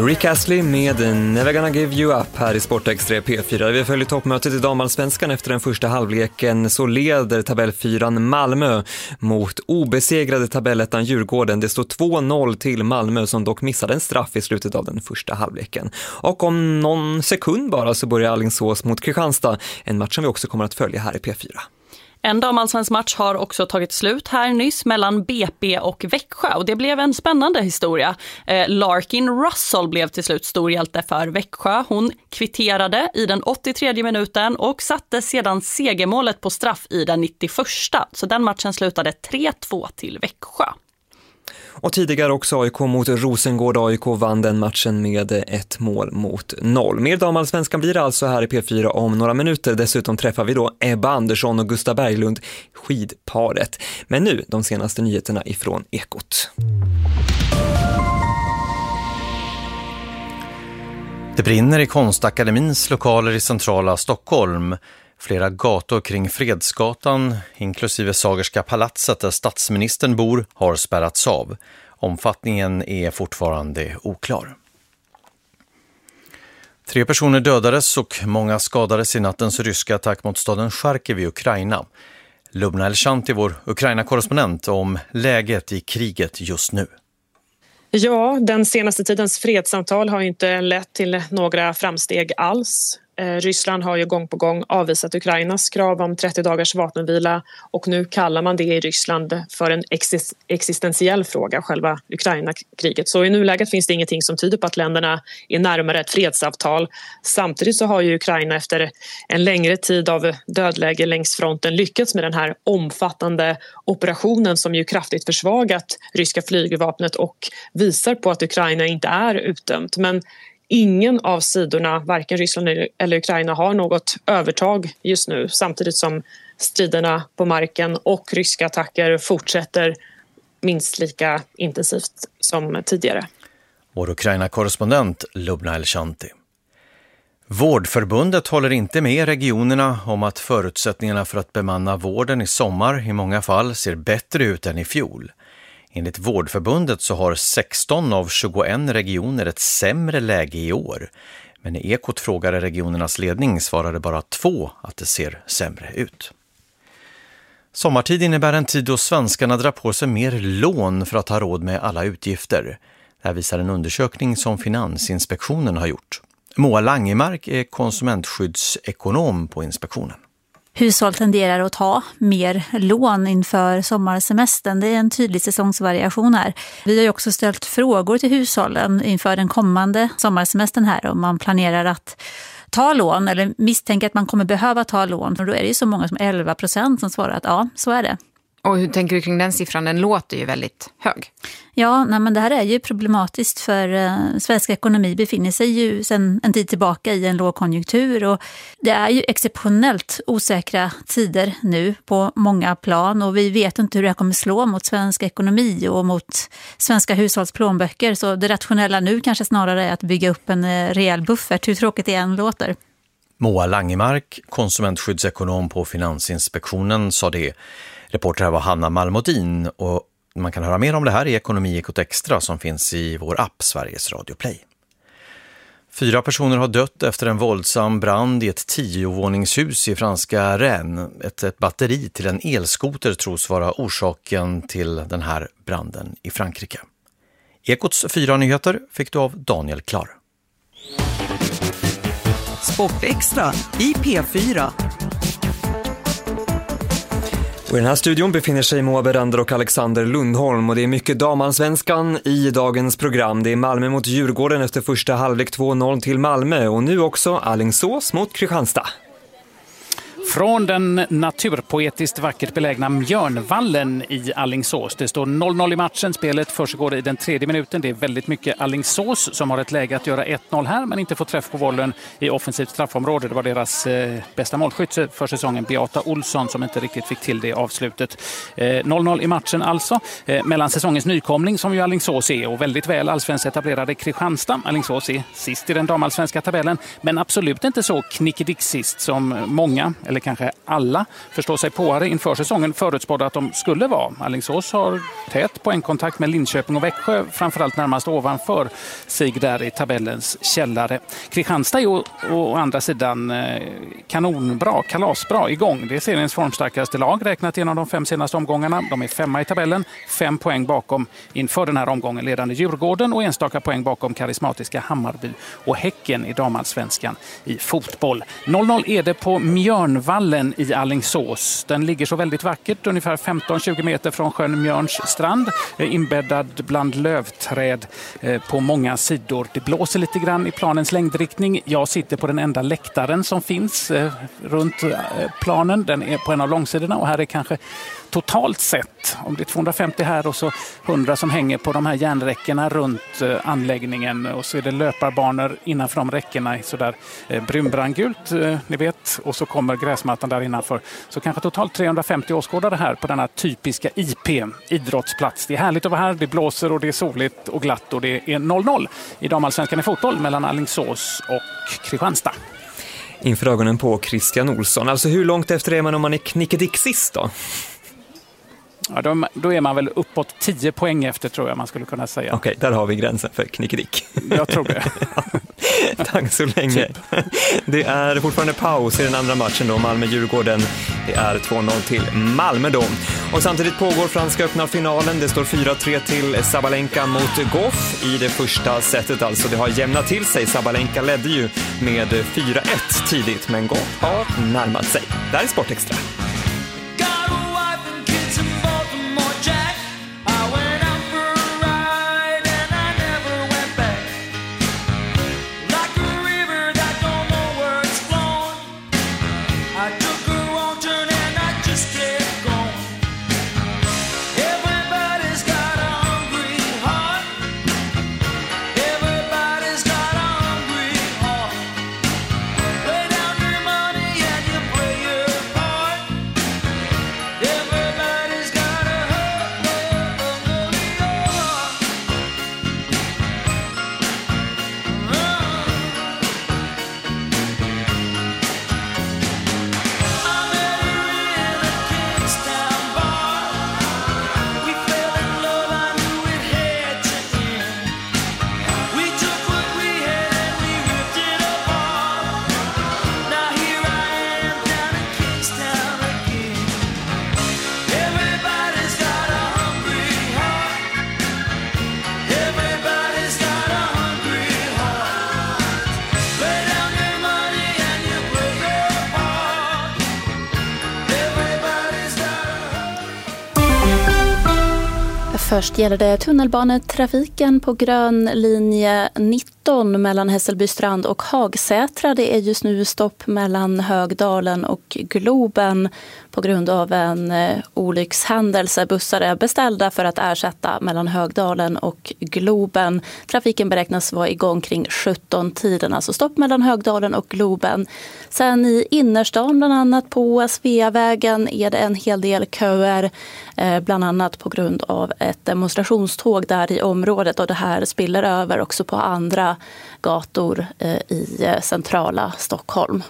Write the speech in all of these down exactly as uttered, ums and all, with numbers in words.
Rick Astley med Never Gonna Give You Up här i Sportextra P fyra. Vi följer toppmötet i damallsvenskan. Efter den första halvleken så leder tabellfyran Malmö mot obesegrade tabellettan Djurgården. Det står två noll till Malmö som dock missade en straff i slutet av den första halvleken. Och om någon sekund bara så börjar Alingsås mot Kristianstad. En match som vi också kommer att följa här i P fyra. En damallsvensk match har också tagit slut här nyss mellan B P och Växjö och det blev en spännande historia. Eh, Larkin Russell blev till slut storhjälte för Växjö. Hon kvitterade i den åttiotredje minuten och satte sedan segermålet på straff i den nittioförsta. Så den matchen slutade tre två till Växjö. Och tidigare också A I K mot Rosengård. A I K vann den matchen med ett mål mot noll. Mer damallsvenskan blir det alltså här i P fyra om några minuter. Dessutom träffar vi då Ebba Andersson och Gustav Berglund, skidparet. Men nu de senaste nyheterna ifrån Ekot. Det brinner i Konstakademins lokaler i centrala Stockholm. Flera gator kring Fredsgatan, inklusive Sagerska palatset där statsministern bor, har spärrats av. Omfattningen är fortfarande oklar. Tre personer dödades och många skadades i nattens ryska attack mot staden Charkiv i Ukraina. Lubna Elshanti, vår Ukraina-korrespondent, om läget i kriget just nu. Ja, den senaste tidens fredssamtal har inte lett till några framsteg alls. Ryssland har ju gång på gång avvisat Ukrainas krav om trettio dagars vapenvila och nu kallar man det i Ryssland för en exist- existentiell fråga, själva Ukraina-kriget. Så i nuläget finns det ingenting som tyder på att länderna är närmare ett fredsavtal. Samtidigt så har ju Ukraina efter en längre tid av dödläge längs fronten lyckats med den här omfattande operationen som ju kraftigt försvagat ryska flygvapnet och visar på att Ukraina inte är utdömt. Men ingen av sidorna, varken Ryssland eller Ukraina, har något övertag just nu samtidigt som striderna på marken och ryska attacker fortsätter minst lika intensivt som tidigare. Vår Ukraina-korrespondent Lubna Elshanti. Vårdförbundet håller inte med regionerna om att förutsättningarna för att bemanna vården i sommar i många fall ser bättre ut än i fjol. Enligt Vårdförbundet så har sexton av tjugoen regioner ett sämre läge i år. Men i Ekot frågade regionernas ledning svarade bara två att det ser sämre ut. Sommartid innebär en tid då svenskarna drar på sig mer lån för att ha råd med alla utgifter. Det här visar en undersökning som Finansinspektionen har gjort. Moa Langemark är konsumentskyddsekonom på inspektionen. Hushåll tenderar att ta mer lån inför sommarsemestern. Det är en tydlig säsongsvariation här. Vi har ju också ställt frågor till hushållen inför den kommande sommarsemestern här om man planerar att ta lån eller misstänker att man kommer behöva ta lån. För då är det ju så många som elva procent som svarar att ja, så är det. Och hur tänker du kring den siffran? Den låter ju väldigt hög. Ja, nej, men det här är ju problematiskt för eh, svensk ekonomi befinner sig ju sedan en tid tillbaka i en lågkonjunktur och det är ju exceptionellt osäkra tider nu på många plan och vi vet inte hur det kommer slå mot svensk ekonomi och mot svenska hushållsplånböcker, så det rationella nu kanske snarare är att bygga upp en eh, rejäl buffert, hur tråkigt det än låter. Moa Langemark, konsumentskyddsekonom på Finansinspektionen, sa det. Reporter här var Hanna Malmodin och man kan höra mer om det här i Ekonomi Ekot Extra som finns i vår app Sveriges Radio Play. Fyra personer har dött efter en våldsam brand i ett tiovåningshus i franska Rennes. Ett, ett batteri till en elskoter tros vara orsaken till den här branden i Frankrike. Ekots fyra nyheter fick du av Daniel Klar. Sportextra i P fyra. Och i den här studion befinner sig Moa Berander och Alexander Lundholm och det är mycket damallsvenskan i dagens program. Det är Malmö mot Djurgården efter första halvlek två noll till Malmö och nu också Alingsås mot Kristianstad. Från den naturpoetiskt vackert belägna Mjörnvallen i Alingsås. Det står noll noll i matchen. Spelet försiggår i den tredje minuten. Det är väldigt mycket Alingsås som har ett läge att göra ett noll här men inte får träff på bollen i offensivt straffområde. Det var deras eh, bästa målskytt för säsongen, Beata Olsson, som inte riktigt fick till det avslutet. Eh, noll noll i matchen alltså. Eh, mellan säsongens nykomling som ju Alingsås är och väldigt väl allsvenskt etablerade Kristianstad. Alingsås är sist i den damallsvenska tabellen men absolut inte så knickedick sist som många, eller kanske alla förstår sig påare inför säsongen förutspådde att de skulle vara. Alingsås har tät poängkontakt med Linköping och Växjö, framförallt närmast ovanför sig där i tabellens källare. Kristianstad är å, å andra sidan eh, kanonbra, kalasbra igång. Det är seriens formstarkaste lag räknat igenom de fem senaste omgångarna. De är femma i tabellen, fem poäng bakom inför den här omgången ledande Djurgården och enstaka poäng bakom karismatiska Hammarby och Häcken i damallsvenskan i fotboll. noll noll är det på Mjörnvallen i Alingsås. Den ligger så väldigt vackert, ungefär femton till tjugo meter från sjön Mjörns strand, inbäddad bland lövträd på många sidor. Det blåser lite grann i planens längdriktning. Jag sitter på den enda läktaren som finns runt planen. Den är på en av långsidorna och här är kanske totalt sett, om det är tvåhundrafemtio här och så hundra som hänger på de här järnräckena runt anläggningen, och så är det löparbanor innanför de räckena i sådär brunbrandgult, ni vet, och så kommer gräsmattan där innanför. Så kanske totalt trehundrafemtio åskådare här på denna typiska I P, idrottsplats. Det är härligt att vara här, det blåser och det är soligt och glatt och det är noll noll i damallsvenskan i fotboll mellan Alingsås och Kristianstad. Inför ögonen på Christian Olsson, alltså hur långt efter är man om man är knickedick sist då? Ja, då, då är man väl uppåt tio poäng efter, tror jag man skulle kunna säga. Okej, där har vi gränsen för knickedick. Jag tror det. Tack så länge. Det är fortfarande paus i den andra matchen då, Malmö-Djurgården. Det är två noll till Malmö då. Och samtidigt pågår franska öppna finalen. Det står fyra tre till Sabalenka mot Goff i det första setet. Alltså det har jämnat till sig. Sabalenka ledde ju med fyra ett tidigt, men Goff har närmat sig. Där är Sportextra. Först gäller det tunnelbanetrafiken på grön linje nitton mellan Hässelbystrand och Hagsätra. Det är just nu stopp mellan Högdalen och Globen på grund av en eh, olyckshändelse. Bussar är beställda för att ersätta mellan Högdalen och Globen. Trafiken beräknas vara igång kring sjutton-tiden, alltså stopp mellan Högdalen och Globen. Sen i innerstan, bland annat på Sveavägen, är det en hel del köer, eh, bland annat på grund av ett demonstrationståg där i området, och det här spiller över också på andra gator eh, i eh, centrala Stockholm.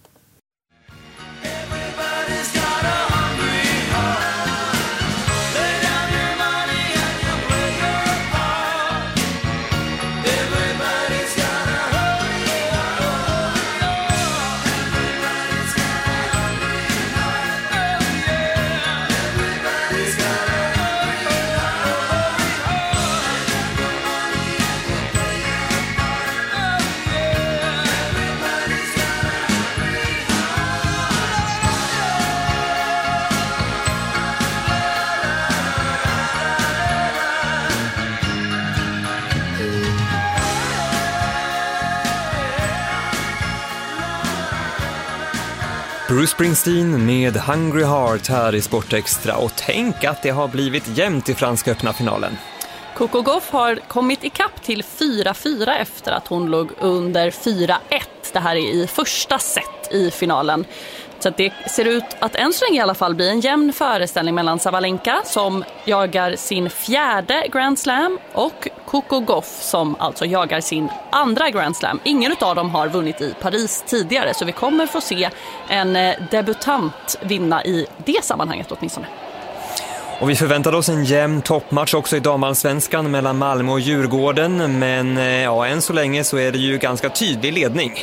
Bruce Springsteen med Hungry Heart här i Sportextra, och tänk att det har blivit jämnt i franska öppna finalen. Coco Gauff har kommit ikapp till fyra fyra efter att hon låg under fyra ett. Det här är i första set i finalen. Så att det ser ut att än så länge i alla fall bli en jämn föreställning mellan Sabalenka, som jagar sin fjärde Grand Slam, och Coco Gauff som alltså jagar sin andra Grand Slam. Ingen av dem har vunnit i Paris tidigare, så vi kommer få se en debutant vinna i det sammanhanget åtminstone. Och vi förväntade oss en jämn toppmatch också i damallsvenskan mellan Malmö och Djurgården, men ja, än så länge så är det ju ganska tydlig ledning.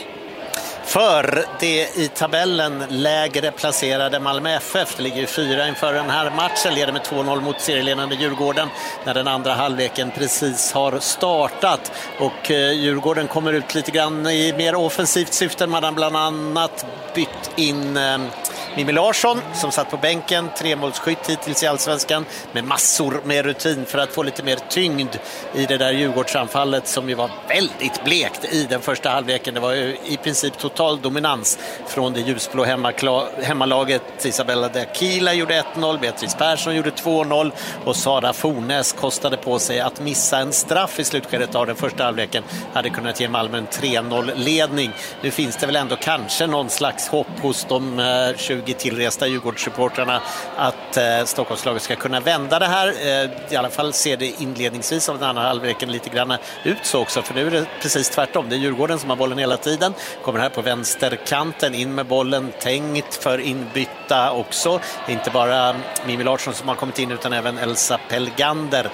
För det i tabellen lägre placerade Malmö F F, det ligger ju fyra inför den här matchen, leder med två noll mot serieledande Djurgården när den andra halvleken precis har startat. Och Djurgården kommer ut lite grann i mer offensivt syfte. Man har bland annat bytt in eh, Mimmi Larsson som satt på bänken, tremålsskytt hittills i Allsvenskan, med massor med rutin för att få lite mer tyngd i det där Djurgårdsanfallet som ju var väldigt blekt i den första halvleken. Det var ju i princip total dominans från det ljusblå hemmakla- hemmalaget. Isabella de Aquila gjorde ett noll, Beatrice Persson gjorde två noll och Sara Fornes kostade på sig att missa en straff i slutskedet av den första halvleken. Hade kunnat ge Malmö en tre noll-ledning. Nu finns det väl ändå kanske någon slags hopp hos de eh, tjugo tillresta Djurgårdssupportrarna att eh, Stockholmslaget ska kunna vända det här. Eh, I alla fall ser det inledningsvis av den andra halvleken lite grann ut så också, för nu är det precis tvärtom. Det är Djurgården som har bollen hela tiden. Kommer här på vänsterkanten, in med bollen, tänkt för inbytta också. Inte bara Mimmi Larsson som har kommit in utan även Elsa Pelgander,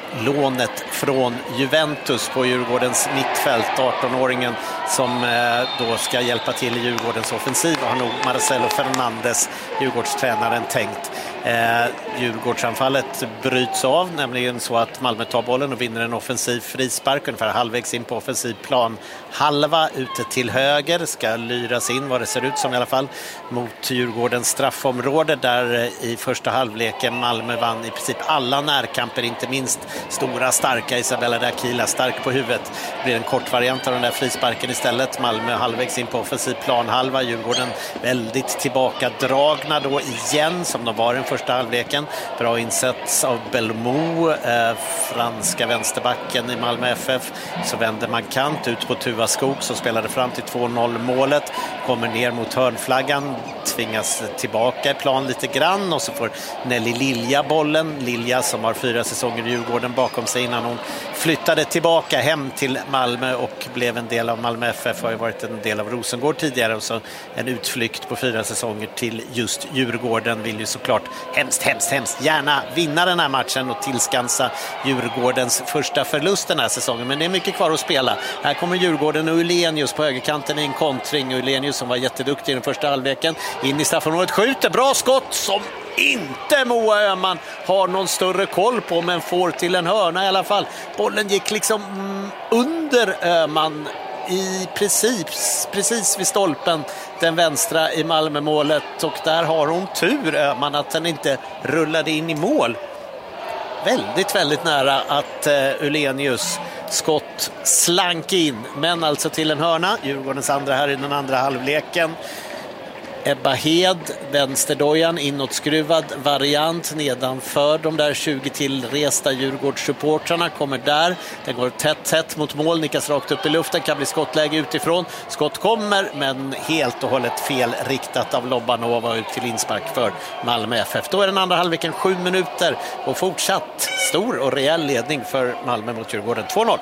lånet från Juventus på Djurgårdens mittfält, arton-åringen som eh, då ska hjälpa till i Djurgårdens offensiv, och har nog Marcelo Fernandes, Djurgårdstränaren, tänkt. Eh, Djurgårdsanfallet bryts av, nämligen så att Malmö tar bollen och vinner en offensiv frispark ungefär halvvägs in på offensiv plan. Halva ute till höger ska lyras in, vad det ser ut som i alla fall, mot Djurgårdens straffområde där i första halvleken Malmö vann i princip alla närkamper, inte minst stora starka Isabella de Aquila, stark på huvudet. Det blir en kort variant av den där frisparken istället. Malmö halvvägs in på offensiv plan halva, Djurgården väldigt tillbakadragna då igen som de var den första halvleken. Bra insats av Belmo, eh, franska vänsterbacken i Malmö F F. Så vänder man kant ut på Tuva Skog som spelade fram till två noll målet. Kommer ner mot hörnflaggan, tvingas tillbaka i plan lite grann, och så får Nelly Lilja bollen. Lilja som har fyra säsonger i Djurgården bakom sig innan hon flyttade tillbaka hem till Malmö och blev en del av Malmö F F. Har ju varit en del av Rosengård tidigare, och så en utflykt på fyra säsonger till just Djurgården. Vill ju såklart hemskt, hemskt, hemskt gärna vinna den här matchen och tillskansa Djurgårdens första förlust den här säsongen. Men det är mycket kvar att spela. Här kommer Djurgården och Ulenius på högerkanten i en kontring. Ulenius som var jätteduktig i den första halvleken. In i straffområdet, skjuter, bra skott som inte Moa Öhman har någon större koll på, men får till en hörna i alla fall. Bollen gick liksom mm, under Öhman i princip, precis vid stolpen, den vänstra i Malmö-målet, och där har hon tur, Öhman, att den inte rullade in i mål. Väldigt, väldigt nära att uh, Ulenius skott slank in, men alltså till en hörna. Djurgårdens andra här i den andra halvleken. Ebba Hed, vänsterdojan, inåtskruvad variant nedanför de där tjugo tillresta Djurgårdssupportrarna, kommer där. Den går tätt tätt mot mål, nickas rakt upp i luften, kan bli skottläge utifrån. Skott kommer, men helt och hållet fel riktat av Lobanova ut till inspark för Malmö F F. Då är den andra halvleken sju minuter och fortsatt stor och rejäl ledning för Malmö mot Djurgården, två noll.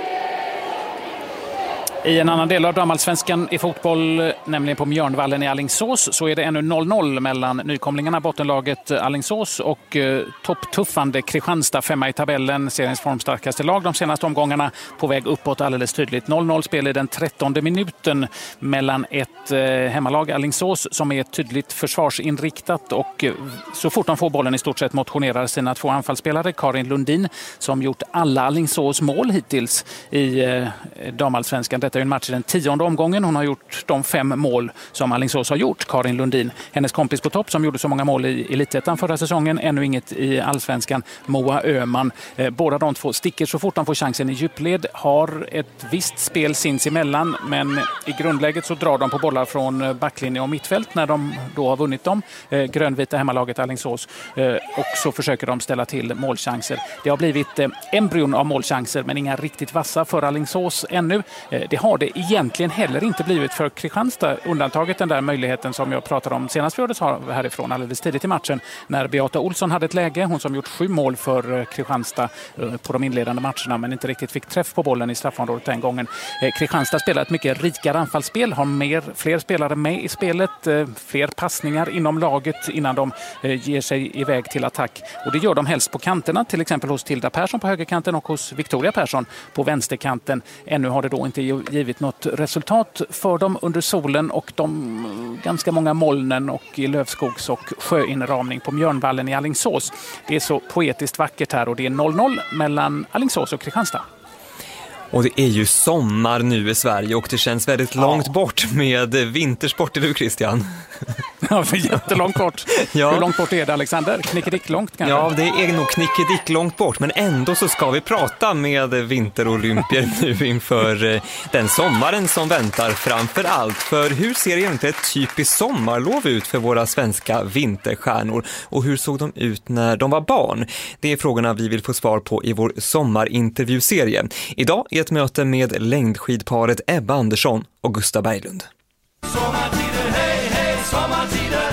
I en annan del av damallsvenskan i fotboll, nämligen på Mjörnvallen i Alingsås, så är det ännu noll noll mellan nykomlingarna, bottenlaget Alingsås, och eh, topptuffande Kristianstad, femma i tabellen, seriens formstarkaste lag de senaste omgångarna, på väg uppåt alldeles tydligt. noll noll spel i den trettonde minuten mellan ett eh, hemmalag Alingsås som är tydligt försvarsinriktat, och eh, så fort de får bollen i stort sett motionerar sina två anfallsspelare, Karin Lundin som gjort alla Alingsås mål hittills i eh, damallsvenskan. Detta är en match i den tionde omgången. Hon har gjort de fem mål som Alingsås har gjort, Karin Lundin. Hennes kompis på topp som gjorde så många mål i Elitettan förra säsongen, ännu inget i allsvenskan, Moa Öhman. Eh, båda de två sticker så fort de får chansen i djupled, har ett visst spel sinsemellan, men i grundläget så drar de på bollar från backlinje och mittfält när de då har vunnit dem, eh, grönvita hemmalaget Alingsås, eh, och så försöker de ställa till målchanser. Det har blivit eh, embryon av målchanser, men inga riktigt vassa för Alingsås ännu. Eh, det har har det egentligen heller inte blivit för Kristianstad, undantaget den där möjligheten som jag pratade om senast vi hördes härifrån alldeles tidigt i matchen när Beata Olsson hade ett läge, hon som gjort sju mål för Kristianstad på de inledande matcherna men inte riktigt fick träff på bollen i straffområdet den gången. Kristianstad spelar ett mycket rikare anfallsspel, har mer, fler spelare med i spelet, fler passningar inom laget innan de ger sig iväg till attack. Och det gör de helst på kanterna, till exempel hos Tilda Persson på högerkanten och hos Victoria Persson på vänsterkanten. Ännu har det då inte givit något resultat för dem under solen och de ganska många molnen och i lövskogs- och sjöinramning på Mjörnvallen i Alingsås. Det är så poetiskt vackert här och det är noll noll mellan Alingsås och Kristianstad. Och det är ju sommar nu i Sverige och det känns väldigt ja. långt bort med vintersport, eller hur Christian? Ja, för jättelångt bort. Ja. Hur långt bort är det, Alexander? Knickedick långt kanske? Ja, det är nog knickedick långt bort, men ändå så ska vi prata med vinterolympier nu inför den sommaren som väntar framför allt. För hur ser egentligen ett typiskt sommarlov ut för våra svenska vinterstjärnor? Och hur såg de ut när de var barn? Det är frågorna vi vill få svar på i vår sommarintervjuserie. Idag är ett möte med längdskidparet Ebba Andersson och Gustav Berglund. Sommartider, hej, hej, sommartider.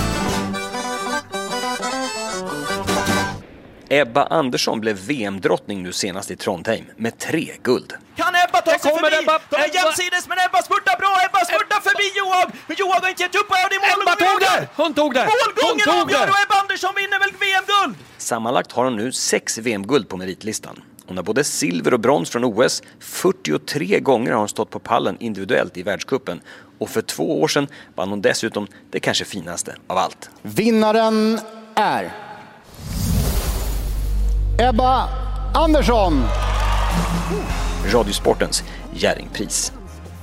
Ebba Andersson blev V M-drottning nu senast i Trondheim med tre guld. Kan Ebba ta sig förbi? Ebba, de är jämsides, men Ebba spurtar bra. Ebba spurtar förbi Johan. Men Johan har inte gett upp. Det är mål. Ebba tog det! Hon tog det! Målgången avgör och Ebba Andersson vinner väl V M-guld? Sammanlagt har hon nu sex V M-guld på meritlistan. Hon har både silver och brons från O S. fyrtiotre gånger har hon stått på pallen individuellt i världscupen. Och för två år sedan vann hon dessutom det kanske finaste av allt. Vinnaren är Ebba Andersson. Radiosportens Jerringpris.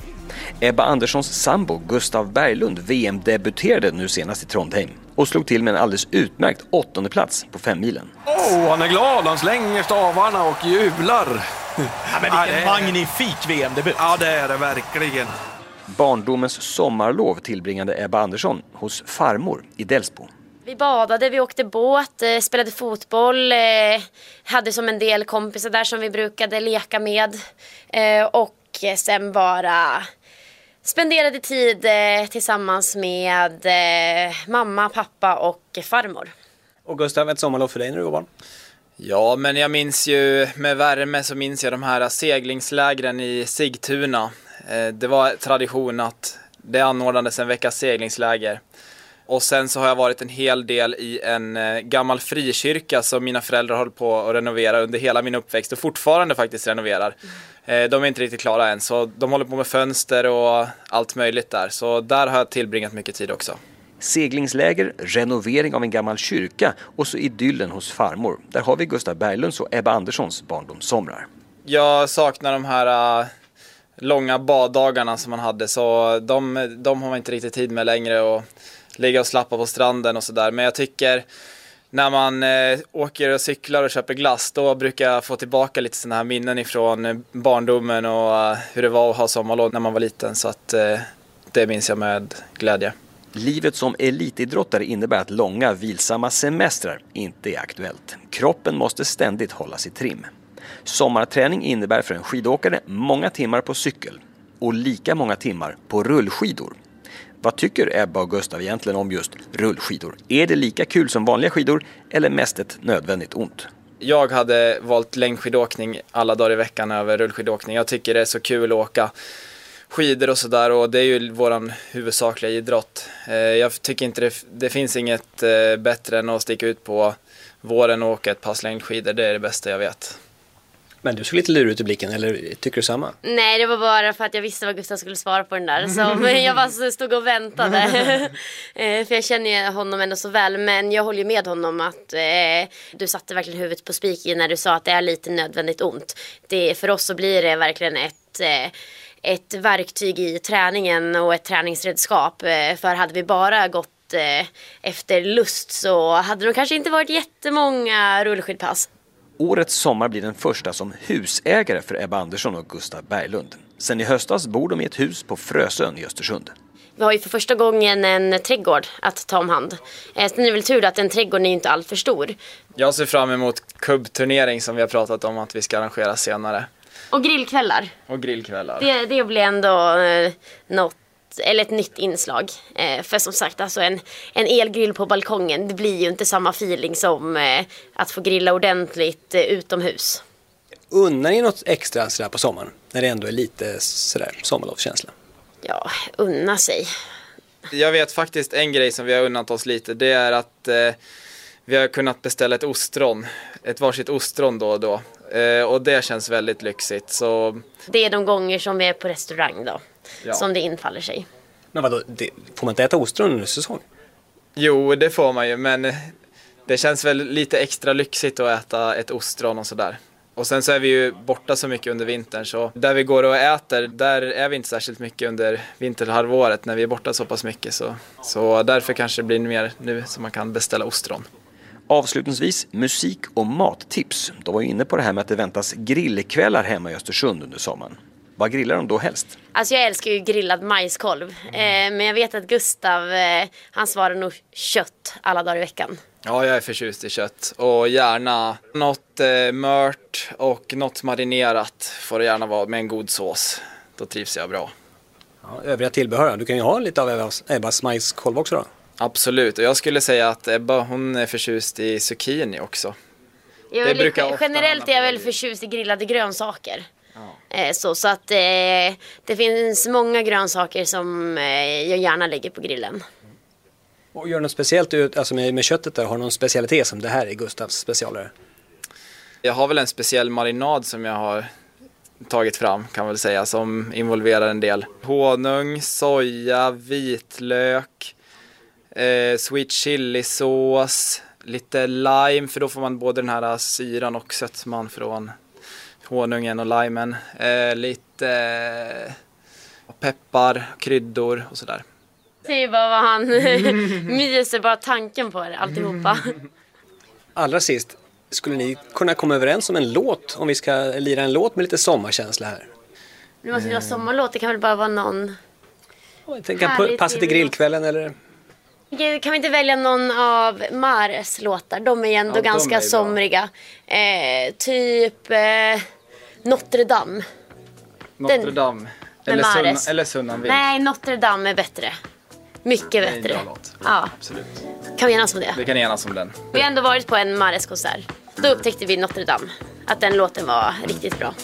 Ebba Anderssons sambo Gustav Berglund V M-debuterade nu senast i Trondheim och slog till med en alldeles utmärkt åttonde plats på femmilen. Åh, oh, han är glad, han slänger stavarna och jublar. Ja, men vilken ja, det... magnifik V M-debut. Ja, det är det verkligen. Barndomens sommarlov tillbringade Ebba Andersson hos farmor i Delsbo. Vi badade, vi åkte båt, spelade fotboll, hade som en del kompisar där som vi brukade leka med och sen bara spenderade tid tillsammans med mamma, pappa och farmor. Och Gustav, ett sommarlov för dig när du var barn? Ja, men jag minns ju med värme så minns jag de här seglingslägren i Sigtuna. Det var tradition att det anordnades en veckas seglingsläger. Och sen så har jag varit en hel del i en gammal frikyrka som mina föräldrar håller på att renovera under hela min uppväxt och fortfarande faktiskt renoverar. Mm. De är inte riktigt klara än, så de håller på med fönster och allt möjligt där. Så där har jag tillbringat mycket tid också. Seglingsläger, renovering av en gammal kyrka och så idyllen hos farmor. Där har vi Gustav Berglunds och Ebba Anderssons barndomssomrar. Jag saknar de här uh, långa baddagarna som man hade, så de, de har man inte riktigt tid med längre och ligga och slappa på stranden och sådär. Men jag tycker när man eh, åker och cyklar och köper glass, då brukar jag få tillbaka lite sådana här minnen ifrån barndomen och uh, hur det var att ha sommarlov när man var liten. Så att eh, det minns jag med glädje. Livet som elitidrottare innebär att långa, vilsamma semestrar inte är aktuellt. Kroppen måste ständigt hållas i trim. Sommarträning innebär för en skidåkare många timmar på cykel och lika många timmar på rullskidor. Vad tycker Ebba och Gustav egentligen om just rullskidor? Är det lika kul som vanliga skidor eller mest ett nödvändigt ont? Jag hade valt längdskidåkning alla dagar i veckan över rullskidåkning. Jag tycker det är så kul att åka skidor och sådär, och det är ju våran huvudsakliga idrott. Jag tycker inte det, det finns inget bättre än att sticka ut på våren och åka ett pass längdskidor. Det är det bästa jag vet. Men du såg lite lur ut i blicken, eller tycker du samma? Nej, det var bara för att jag visste vad Gustav skulle svara på den där. Så jag bara stod och väntade. För jag känner ju honom ändå så väl. Men jag håller ju med honom att eh, du satte verkligen huvudet på spiken när du sa att det är lite nödvändigt ont. Det, för oss så blir det verkligen ett... Eh, ett verktyg i träningen och ett träningsredskap. För hade vi bara gått efter lust så hade det kanske inte varit jättemånga rullskidpass. Årets sommar blir den första som husägare för Ebba Andersson och Gustav Berglund. Sen i höstas bor de i ett hus på Frösön i Östersund. Vi har ju för första gången en trädgård att ta om hand. Sen är det väl tur att en trädgård är inte allt för stor. Jag ser fram emot kubbturnering som vi har pratat om att vi ska arrangera senare. Och grillkvällar. Och grillkvällar. Det, det blir ändå eh, något, eller ett nytt inslag. Eh, för som sagt, alltså en, en elgrill på balkongen, det blir ju inte samma feeling som eh, att få grilla ordentligt eh, utomhus. Unnar ni något extra sådär på sommaren? När det ändå är lite sådär sommarlovskänsla? Ja, unna sig. Jag vet faktiskt en grej som vi har unnat oss lite. Det är att eh, vi har kunnat beställa ett ostron. Ett varsitt ostron då och då. Eh, och det känns väldigt lyxigt. Så... Det är de gånger som vi är på restaurang då. Ja. Som det infaller sig. Men vadå, det, får man inte äta ostron under säsong? Jo, det får man ju. Men det känns väl lite extra lyxigt att äta ett ostron och sådär. Och sen så är vi ju borta så mycket under vintern, så där vi går och äter, där är vi inte särskilt mycket under vinterhalvåret när vi är borta så pass mycket. Så, så därför kanske det blir mer nu som man kan beställa ostron. Avslutningsvis musik- och mattips. De var ju inne på det här med att det väntas grillkvällar hemma i Östersund under sommaren. Vad grillar de då helst? Alltså jag älskar ju grillad majskolv. Eh, men jag vet att Gustav, eh, han svarar nog kött alla dagar i veckan. Ja, jag är förtjust i kött. Och gärna något eh, mört och något marinerat får det gärna vara med en god sås. Då trivs jag bra. Ja, övriga tillbehör, du kan ju ha lite av Ebbas, Ebbas majskolv också då. Absolut, och jag skulle säga att Ebba, hon är förtjust i zucchini också. Jag Det är brukar väl, ofta generellt är jag väl förtjust i grillade grönsaker. Ja. Eh, så, så att eh, det finns många grönsaker som eh, jag gärna lägger på grillen. Och gör något speciellt ut, alltså med, med köttet där, har du någon specialitet som det här är Gustavs specialare? Jag har väl en speciell marinad som jag har tagit fram, kan man väl säga, som involverar en del honung, soja, vitlök, eh, sweet chili-sås, lite lime, för då får man både den här syran och sötman från honungen och limen, eh, lite eh, peppar, kryddor och sådär. Det är bara vad han myser, bara tanken på det, alltihopa. Allra sist, skulle ni kunna komma överens om en låt, om vi ska lira en låt med lite sommarkänsla här? Nu måste vi ha sommarlåt, det kan väl bara vara någon... Jag tänker på passa till grillkvällen eller... Kan vi inte välja någon av Mares låtar? De är ju ändå Ja, ganska somriga. Eh, typ eh, Notre Dame. Notre Dame. Eller, sunna, eller Sunnan Vind. Nej, Notre Dame är bättre. Mycket bättre. Det är en bra låt. Ja. Absolut. Kan vi enas om det? Vi kan enas om den. Vi har ändå varit på en Mares konsert. Då upptäckte vi Notre Dame. Att den låten var riktigt bra.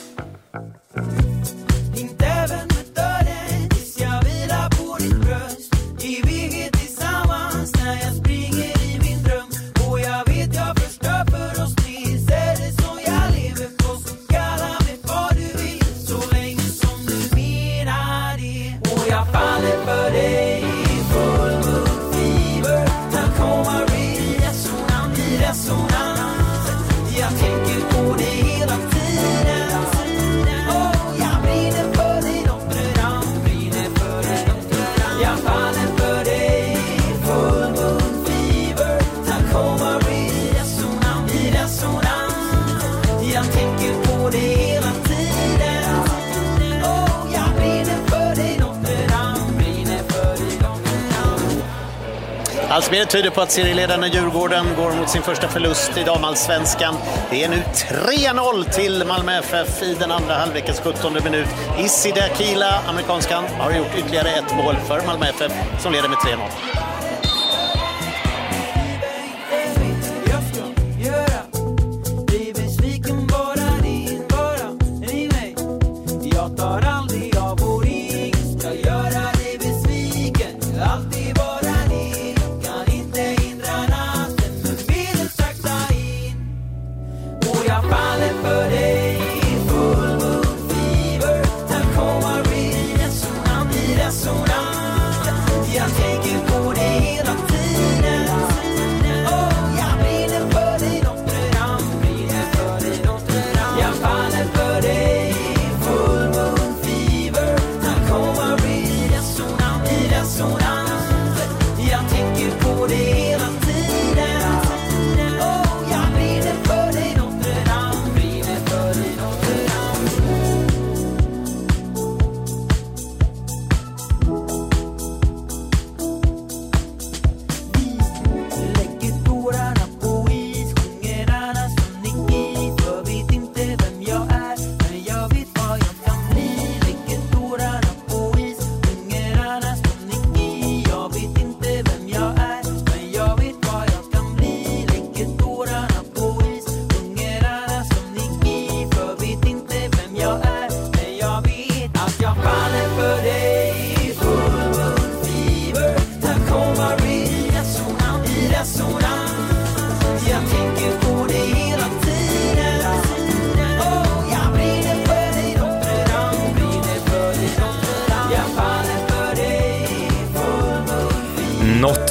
Allspelet tyder på att serieledarna Djurgården går mot sin första förlust i damallsvenskan. Det är nu tre noll till Malmö F F i den andra halvveckans sjuttonde minut. Issi Dakila, amerikanskan, har gjort ytterligare ett mål för Malmö F F som leder med tre noll.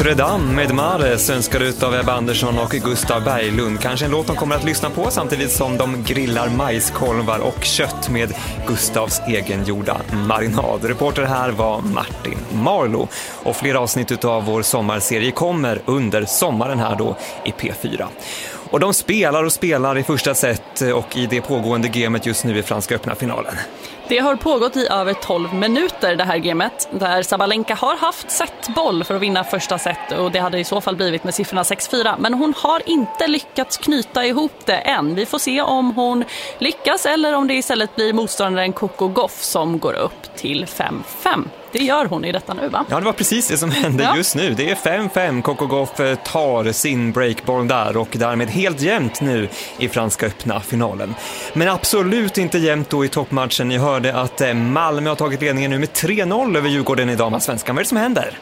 Notre Dame med Mares önskar ut av Ebba Andersson och Gustav Berglund. Kanske en låt de kommer att lyssna på samtidigt som de grillar majskolvar och kött med Gustavs egengjorda marinad. Reporter här var Martin Marlo. Och flera avsnitt av vår sommarserie kommer under sommaren här då i P fyra. Och de spelar och spelar i första set och i det pågående gamet just nu i Franska öppna finalen. Det har pågått i över tolv minuter det här gamet, där Sabalenka har haft setboll för att vinna första set, och det hade i så fall blivit med siffrorna sex fyra, men hon har inte lyckats knyta ihop det än. Vi får se om hon lyckas eller om det istället blir motståndaren Coco Gauff som går upp till fem fem. Det gör hon i detta nu, va? Ja, det var precis det som hände ja. just nu. Det är fem fem. Coco Gauff tar sin breakboll där och därmed helt jämnt nu i Franska öppna finalen. Men absolut inte jämnt då i toppmatchen. Ni hörde att Malmö har tagit ledningen nu med tre noll över Djurgården i damallsvenskan. Vad är det som händer?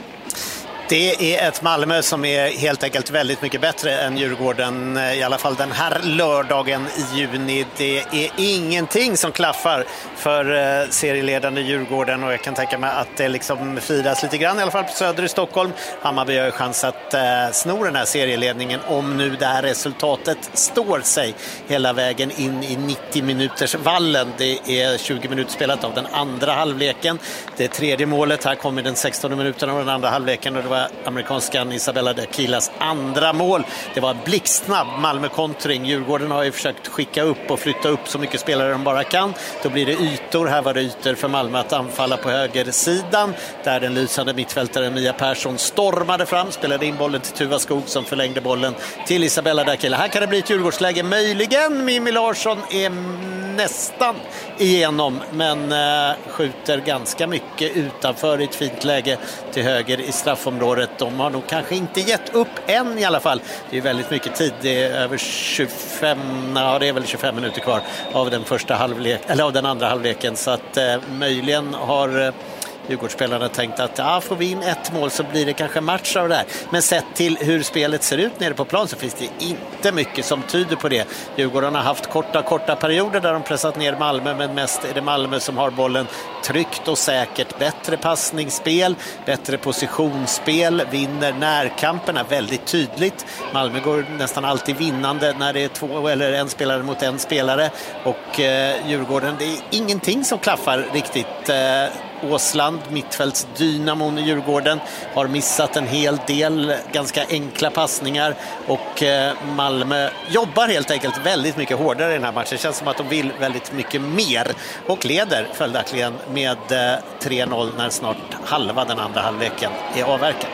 Det är ett Malmö som är helt enkelt väldigt mycket bättre än Djurgården, i alla fall den här lördagen i juni. Det är ingenting som klaffar för serieledande Djurgården, och jag kan tänka mig att det liksom firas lite grann, i alla fall på söder i Stockholm. Hammarby har chans att eh, sno den här serieledningen om nu det här resultatet står sig hela vägen in i nittio minuters vallen. Det är tjugo minuter spelat av den andra halvleken. Det tredje målet här kommer den sextonde minuten av den andra halvleken, och det var amerikanskan Isabella Daquilas andra mål. Det var blixtsnabb Malmö-kontring. Djurgården har ju försökt skicka upp och flytta upp så mycket spelare de bara kan. Då blir det ytor. Här var det ytor för Malmö att anfalla på högersidan, där den lysande mittfältaren Mia Persson stormade fram, spelade in bollen till Tuva Skog som förlängde bollen till Isabella Daquila. Här kan det bli ett Djurgårdsläge. Möjligen Mimmi Larsson är nästan igenom, men äh, skjuter ganska mycket utanför i ett fint läge till höger i straffområdet. De har nog kanske inte gett upp än i alla fall. Det är väldigt mycket tid. Det är över tjugofem, ja, det är väl tjugofem minuter kvar av den första halvlek, eller av den andra halvleken, så att äh, möjligen har äh, Djurgårdsspelarna tänkt att ja, får vi in ett mål så blir det kanske match av det här. Men sett till hur spelet ser ut nere på plan så finns det inte mycket som tyder på det. Djurgården har haft korta, korta perioder där de pressat ner Malmö, men mest är det Malmö som har bollen tryggt och säkert. Bättre passningsspel, bättre positionsspel, vinner närkamperna väldigt tydligt. Malmö går nästan alltid vinnande när det är två eller en spelare mot en spelare, och eh, Djurgården, det är ingenting som klaffar riktigt. eh, Åsland, mittfältsdynamon i Djurgården, har missat en hel del ganska enkla passningar, och Malmö jobbar helt enkelt väldigt mycket hårdare i den här matchen. Det känns som att de vill väldigt mycket mer och leder följaktligen med tre noll när snart halva den andra halvleken är avverkad.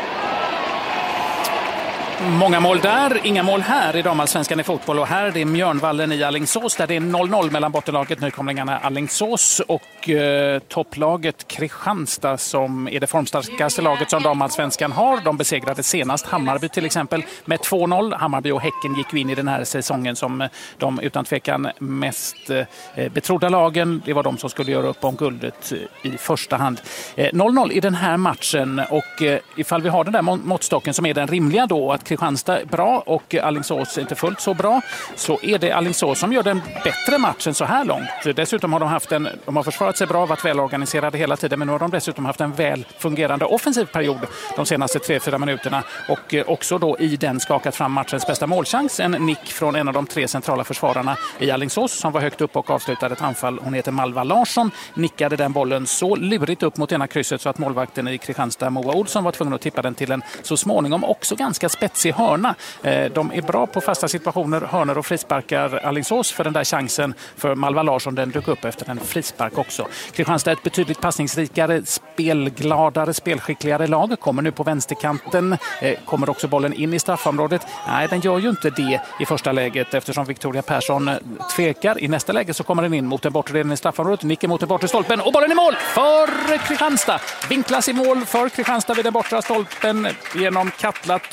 Många mål där, inga mål här i damallsvenskan i fotboll, och här är det Mjörnvallen i Alingsås där det är noll noll mellan bottenlaget, nykomlingarna Alingsås och eh, topplaget Kristianstad som är det formstarkaste laget som damallsvenskan har. De besegrade senast Hammarby till exempel med två noll. Hammarby och Häcken gick in i den här säsongen som de utan tvekan mest eh, betrodda lagen. Det var de som skulle göra upp om guldet i första hand. Eh, noll noll i den här matchen, och eh, ifall vi har den där måttstocken som är den rimliga då, att Kristianstad är bra och Alingsås inte fullt så bra, så är det Alingsås som gör den bättre matchen så här långt. Dessutom har de haft en, de har försvarat sig bra, varit välorganiserade hela tiden, men nu har de dessutom haft en väl fungerande offensiv period de senaste tre fyra minuterna, och också då i den skakat fram matchens bästa målchans, en nick från en av de tre centrala försvararna i Alingsås som var högt upp och avslutade ett anfall. Hon heter Malva Larsson, nickade den bollen så lurigt upp mot ena krysset så att målvakten i Kristianstad, Moa Olsson, var tvungen att tippa den till en så småningom också ganska spetsig hörna. De är bra på fasta situationer, hörnor och frisparkar Alingsås, för den där chansen för Malva Larsson, den dök upp efter en frispark också. Kristianstad är ett betydligt passningsrikare, spelgladare, spelskickligare lag, kommer nu på vänsterkanten, kommer också bollen in i straffområdet. Nej, den gör ju inte det i första läget eftersom Victoria Persson tvekar. I nästa läge så kommer den in mot den bortre delen i straffområdet, nickar mot den bortre stolpen och bollen i mål för Kristianstad. Vinklas i mål för Kristianstad vid den bortre stolpen genom Katla Tryggva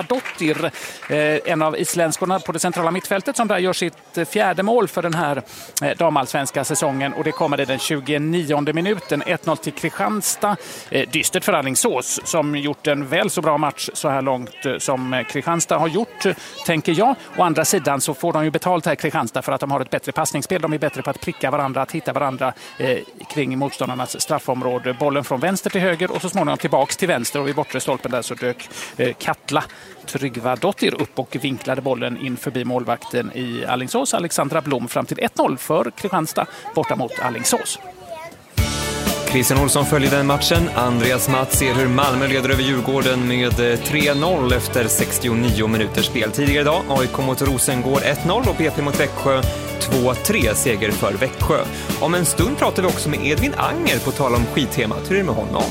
Tryggvadottir, en av isländskorna på det centrala mittfältet, som där gör sitt fjärde mål för den här damallsvenska säsongen, och det kommer i den tjugonionde minuten. ett noll till Kristianstad. Dystert för Alingsås som gjort en väl så bra match så här långt som Kristianstad har gjort, tänker jag. Å andra sidan så får de ju betalt här i Kristianstad för att de har ett bättre passningsspel. De är bättre på att pricka varandra, att hitta varandra eh, kring motståndarnas straffområde. Bollen från vänster till höger och så småningom tillbaks till vänster, och vid bortre stolpen där så dök eh, Katla Tryggvadottir upp och vinklade bollen in förbi målvakten i Alingsås, Alexandra Blom, fram till ett noll för Kristianstad borta mot Alingsås. Christian Olsson följer den matchen. Andreas Matt ser hur Malmö leder över Djurgården med tre noll efter sextionio minuters spel. Tidigare idag A I K mot Rosengård ett noll och B P mot Växjö två tre seger för Växjö. Om en stund pratar vi också med Edvin Anger på tal om skittemat. Hur är det med honom?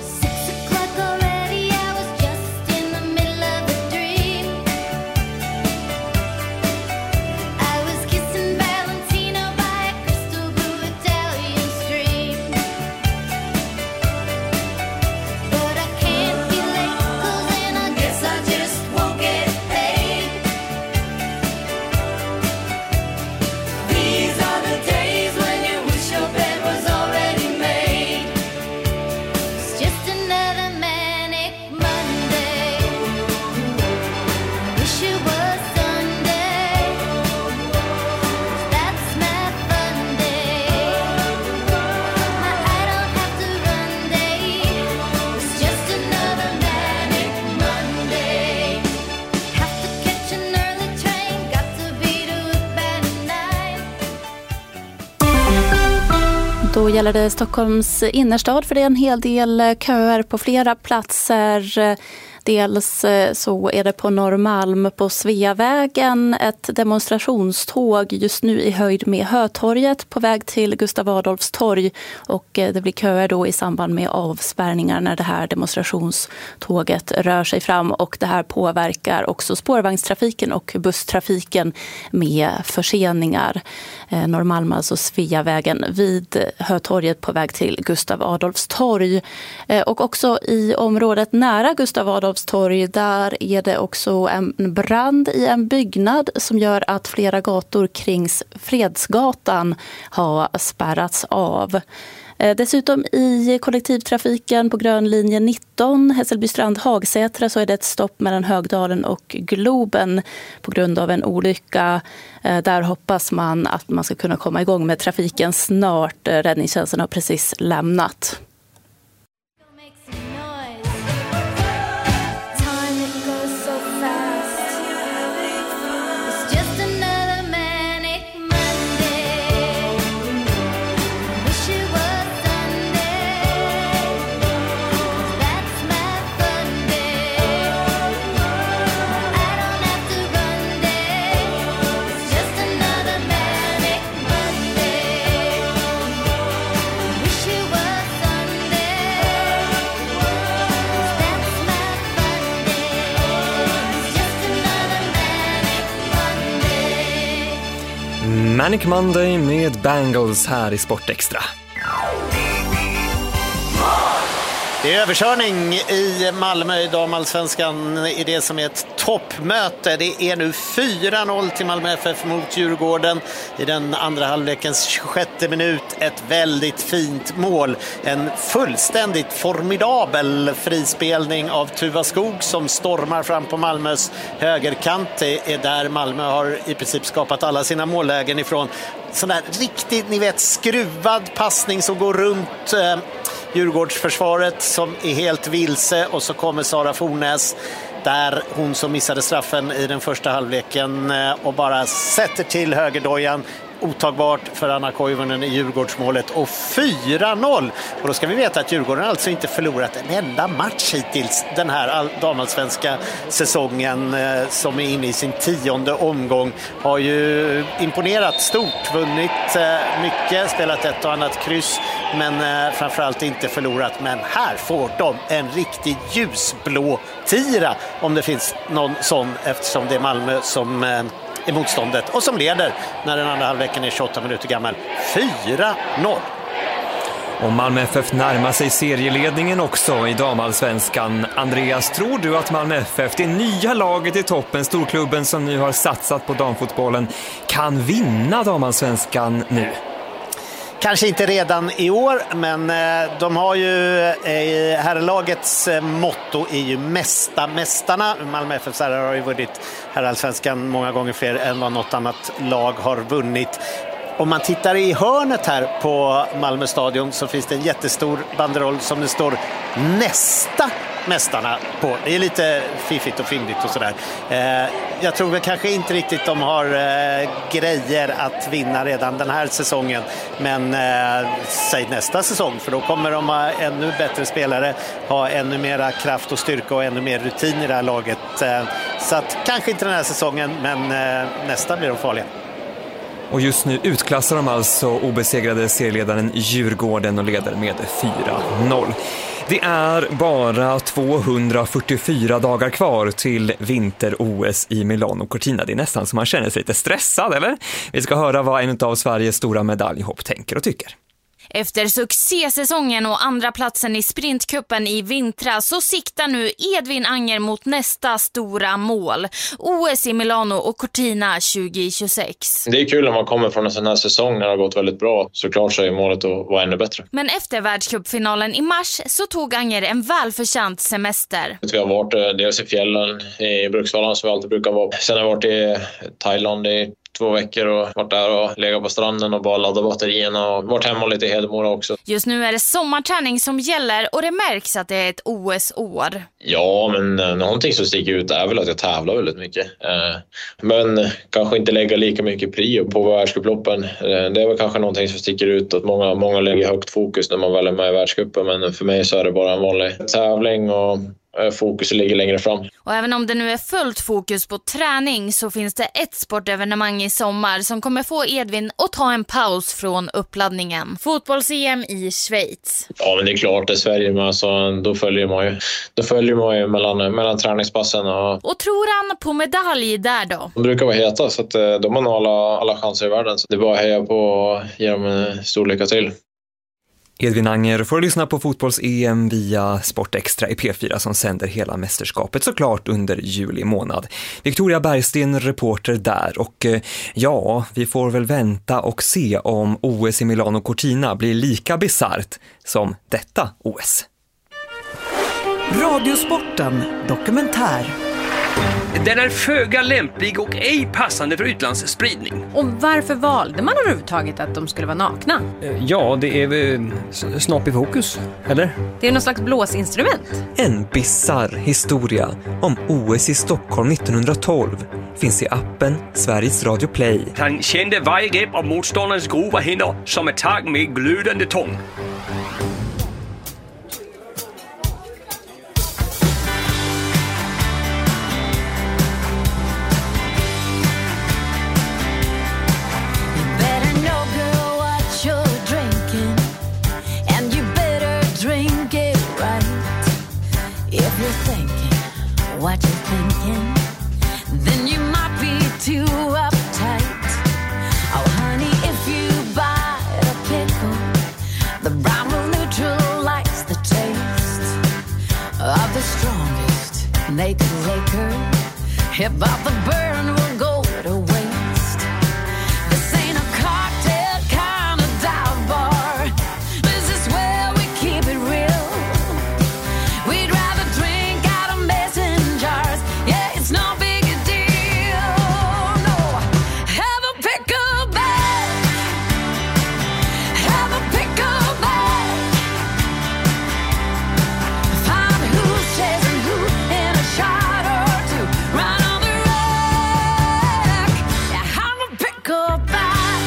Då gäller det Stockholms innerstad, för det är en hel del köer på flera platser. Dels så är det på Norrmalm på Sveavägen ett demonstrationståg just nu i höjd med Hötorget på väg till Gustav Adolfs torg, och det blir köer då i samband med avspärrningar när det här demonstrationståget rör sig fram, och det här påverkar också spårvagnstrafiken och busstrafiken med förseningar. Norrmalm, alltså Sveavägen vid Hötorget på väg till Gustav Adolfs torg, och också i området nära Gustav Adolfs torg, där är det också en brand i en byggnad som gör att flera gator kring Fredsgatan har spärrats av. Dessutom i kollektivtrafiken på grönlinje nitton, Hässelbystrand-Hagsätra, så är det ett stopp mellan Högdalen och Globen på grund av en olycka. Där hoppas man att man ska kunna komma igång med trafiken snart. Räddningstjänsten har precis lämnat. Manic Monday med Bangles här i Sportextra. Det är överkörning i Malmö i damallsvenskan i det som är ett toppmöte. Det är nu fyra noll till Malmö F F mot Djurgården i den andra halvlekens tjugosjätte minut. Ett väldigt fint mål. En fullständigt formidabel frispelning av Tuva Skog som stormar fram på Malmös högerkant. Det är där Malmö har i princip skapat alla sina mållägen ifrån. Sån där riktigt, ni vet, skruvad passning som går runt eh, Djurgårdsförsvaret som är helt vilse, och så kommer Sara Fornäs där, hon som missade straffen i den första halvleken, och bara sätter till högerdojan. Otagbart för Anna Koivunen i Djurgårdsmålet, och fyra noll. Och då ska vi veta att Djurgården alltså inte förlorat en enda match hittills den här damallsvenska säsongen, eh, som är inne i sin tionde omgång. Har ju imponerat stort, vunnit eh, mycket, spelat ett och annat kryss, men eh, framförallt inte förlorat. Men här får de en riktig ljusblå tira, om det finns någon sån, eftersom det är Malmö som eh, i motståndet och som leder när den andra halvleken är tjugoåtta minuter gammal. fyra noll. Och Malmö F F närmar sig serieledningen också i damallsvenskan. Andreas, tror du att Malmö F F, det nya laget i toppen, storklubben som nu har satsat på damfotbollen, kan vinna damallsvenskan nu? Kanske inte redan i år, men de har ju, herrlagets motto är ju mästa mästarna. Malmö F F herrar har ju vunnit herrallsvenskan många gånger fler än vad något annat lag har vunnit. Om man tittar i hörnet här på Malmö stadion så finns det en jättestor banderoll som det står nästa mästarna på. Det är lite fiffigt och fyndigt och sådär. Eh, jag tror väl kanske inte riktigt de har eh, grejer att vinna redan den här säsongen. Men eh, säg nästa säsong, för då kommer de ha ännu bättre spelare, ha ännu mera kraft och styrka och ännu mer rutin i det här laget. Eh, så att kanske inte den här säsongen, men eh, nästa blir de farliga. Och just nu utklassar de alltså obesegrade serieledaren Djurgården och leder med fyra noll. Det är bara tvåhundrafyrtiofyra dagar kvar till vinter-O S i Milano Cortina. Det är nästan som man känner sig lite stressad, eller? Vi ska höra vad en av Sveriges stora medaljhopp tänker och tycker. Efter succésäsongen och andra platsen i sprintkuppen i vintras så siktar nu Edvin Anger mot nästa stora mål. O S i Milano och Cortina tjugohundratjugosex. Det är kul när man kommer från en sån här säsong när det har gått väldigt bra. Såklart så är målet att vara ännu bättre. Men efter världscupfinalen i mars så tog Anger en välförtjänt semester. Vi har varit dels i fjällen i Bruksvallan som vi alltid brukar vara. Sen har jag varit i Thailand i två veckor och varit där och legat på stranden och bara laddat batterierna och varit hemma lite i Hedemora också. Just nu är det sommarträning som gäller och det märks att det är ett O S-år. Ja, men någonting som sticker ut är väl att jag tävlar väldigt mycket. Men kanske inte lägga lika mycket prio på världscuploppen. Det är väl kanske någonting som sticker ut att många, många lägger högt fokus när man väl är med i världscupen. Men för mig så är det bara en vanlig tävling och fokus ligger längre fram. Och även om det nu är fullt fokus på träning så finns det ett sportevenemang i sommar som kommer få Edvin att ta en paus från uppladdningen. Fotbolls-E M i Schweiz. Ja, men det är klart, det är Sverige med, så då följer man ju, då följer man ju mellan, mellan träningspassen. Och... och tror han på medalj där då? De brukar vara heta, så att de har alla, alla chanser i världen. Så det är bara att heja på och ge dem en stor lycka till. Edvin Anger får lyssna på fotbolls-E M via Sport Extra i P fyra som sänder hela mästerskapet såklart under juli månad. Victoria Bergsten, reporter där, och ja, vi får väl vänta och se om O S i Milano Cortina blir lika bizarrt som detta O S. Radiosporten dokumentär. Den är föga lämplig och ej passande för utlandsspridning. Och varför valde man överhuvudtaget att de skulle vara nakna? Ja, det är eh, snopp i fokus, eller? Det är någon slags blåsinstrument. En bizarr historia om O S i Stockholm nittonhundratolv finns i appen Sveriges Radio Play. Han kände varje grepp av motståndarens grova händer som ett tag med glödande tång. What you're thinking, then you might be too uptight. Oh honey, if you bite a pickle, the brown will neutralize the taste of the strongest naked liquor. About the burn will go to waste. This ain't a cocktail kind of dive bar. This is where we keep it real. We'd rather drink out of mason jars. Yeah, it's no big a deal. No, have a pickle bag. Have a pickle bag. Find who's chasing who in a shot or two. Run on the rack. Yeah, have a pickle bag.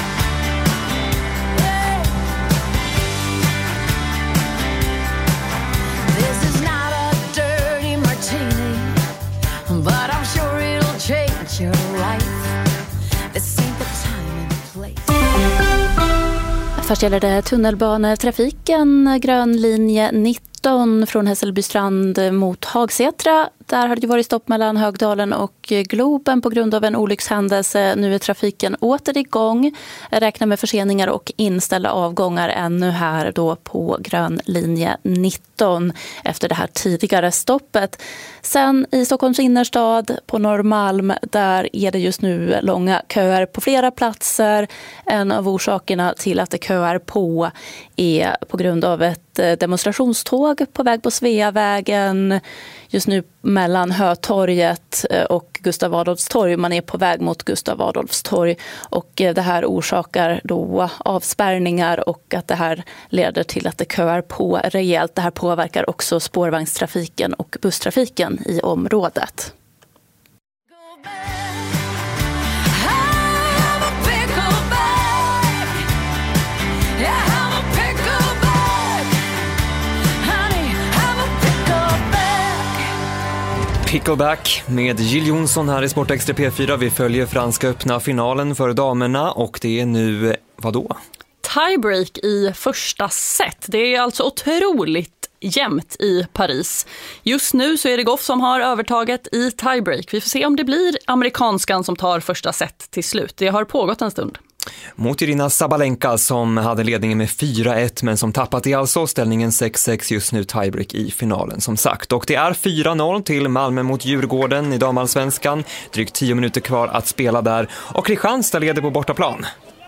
Yeah. This is not a dirty martini, but I'm sure it'll change your life. This ain't the time and place. Först gäller det tunnelbanetrafiken, grön linje nitton från Hässelbystrand mot Hagsätra. där har det varit stopp mellan Högdalen och Globen på grund av en olyckshändelse. Nu är trafiken åter igång. Jag räknar med förseningar och inställda avgångar ännu här då på grön linje nitton efter det här tidigare stoppet. Sen i Stockholms innerstad på Norrmalm, där är det just nu långa köer på flera platser. En av orsakerna till att det köar på är på grund av ett demonstrationståg på väg på Sveavägen just nu mellan Hötorget och Gustav Adolfs torg. Man är på väg mot Gustav Adolfs torg och det här orsakar då avspärrningar och att det här leder till att det köar på rejält. Det här påverkar också spårvagnstrafiken och busstrafiken i området. Pickleback med Jill Johnson här i Sportextra P fyra. Vi följer franska öppna finalen för damerna och det är nu, vadå? Tiebreak i första set. Det är alltså otroligt jämnt i Paris. Just nu så är det Goff som har övertaget i tiebreak. Vi får se om det blir amerikanskan som tar första set till slut. Det har pågått en stund. Mot Irina Sabalenka som hade ledningen med fyra ett men som tappat i alltså ställningen sex sex just nu tiebreak i finalen som sagt. Och det är fyra noll till Malmö mot Djurgården i damallsvenskan. Drygt tio minuter kvar att spela där och Kristianstad leder på bortaplan.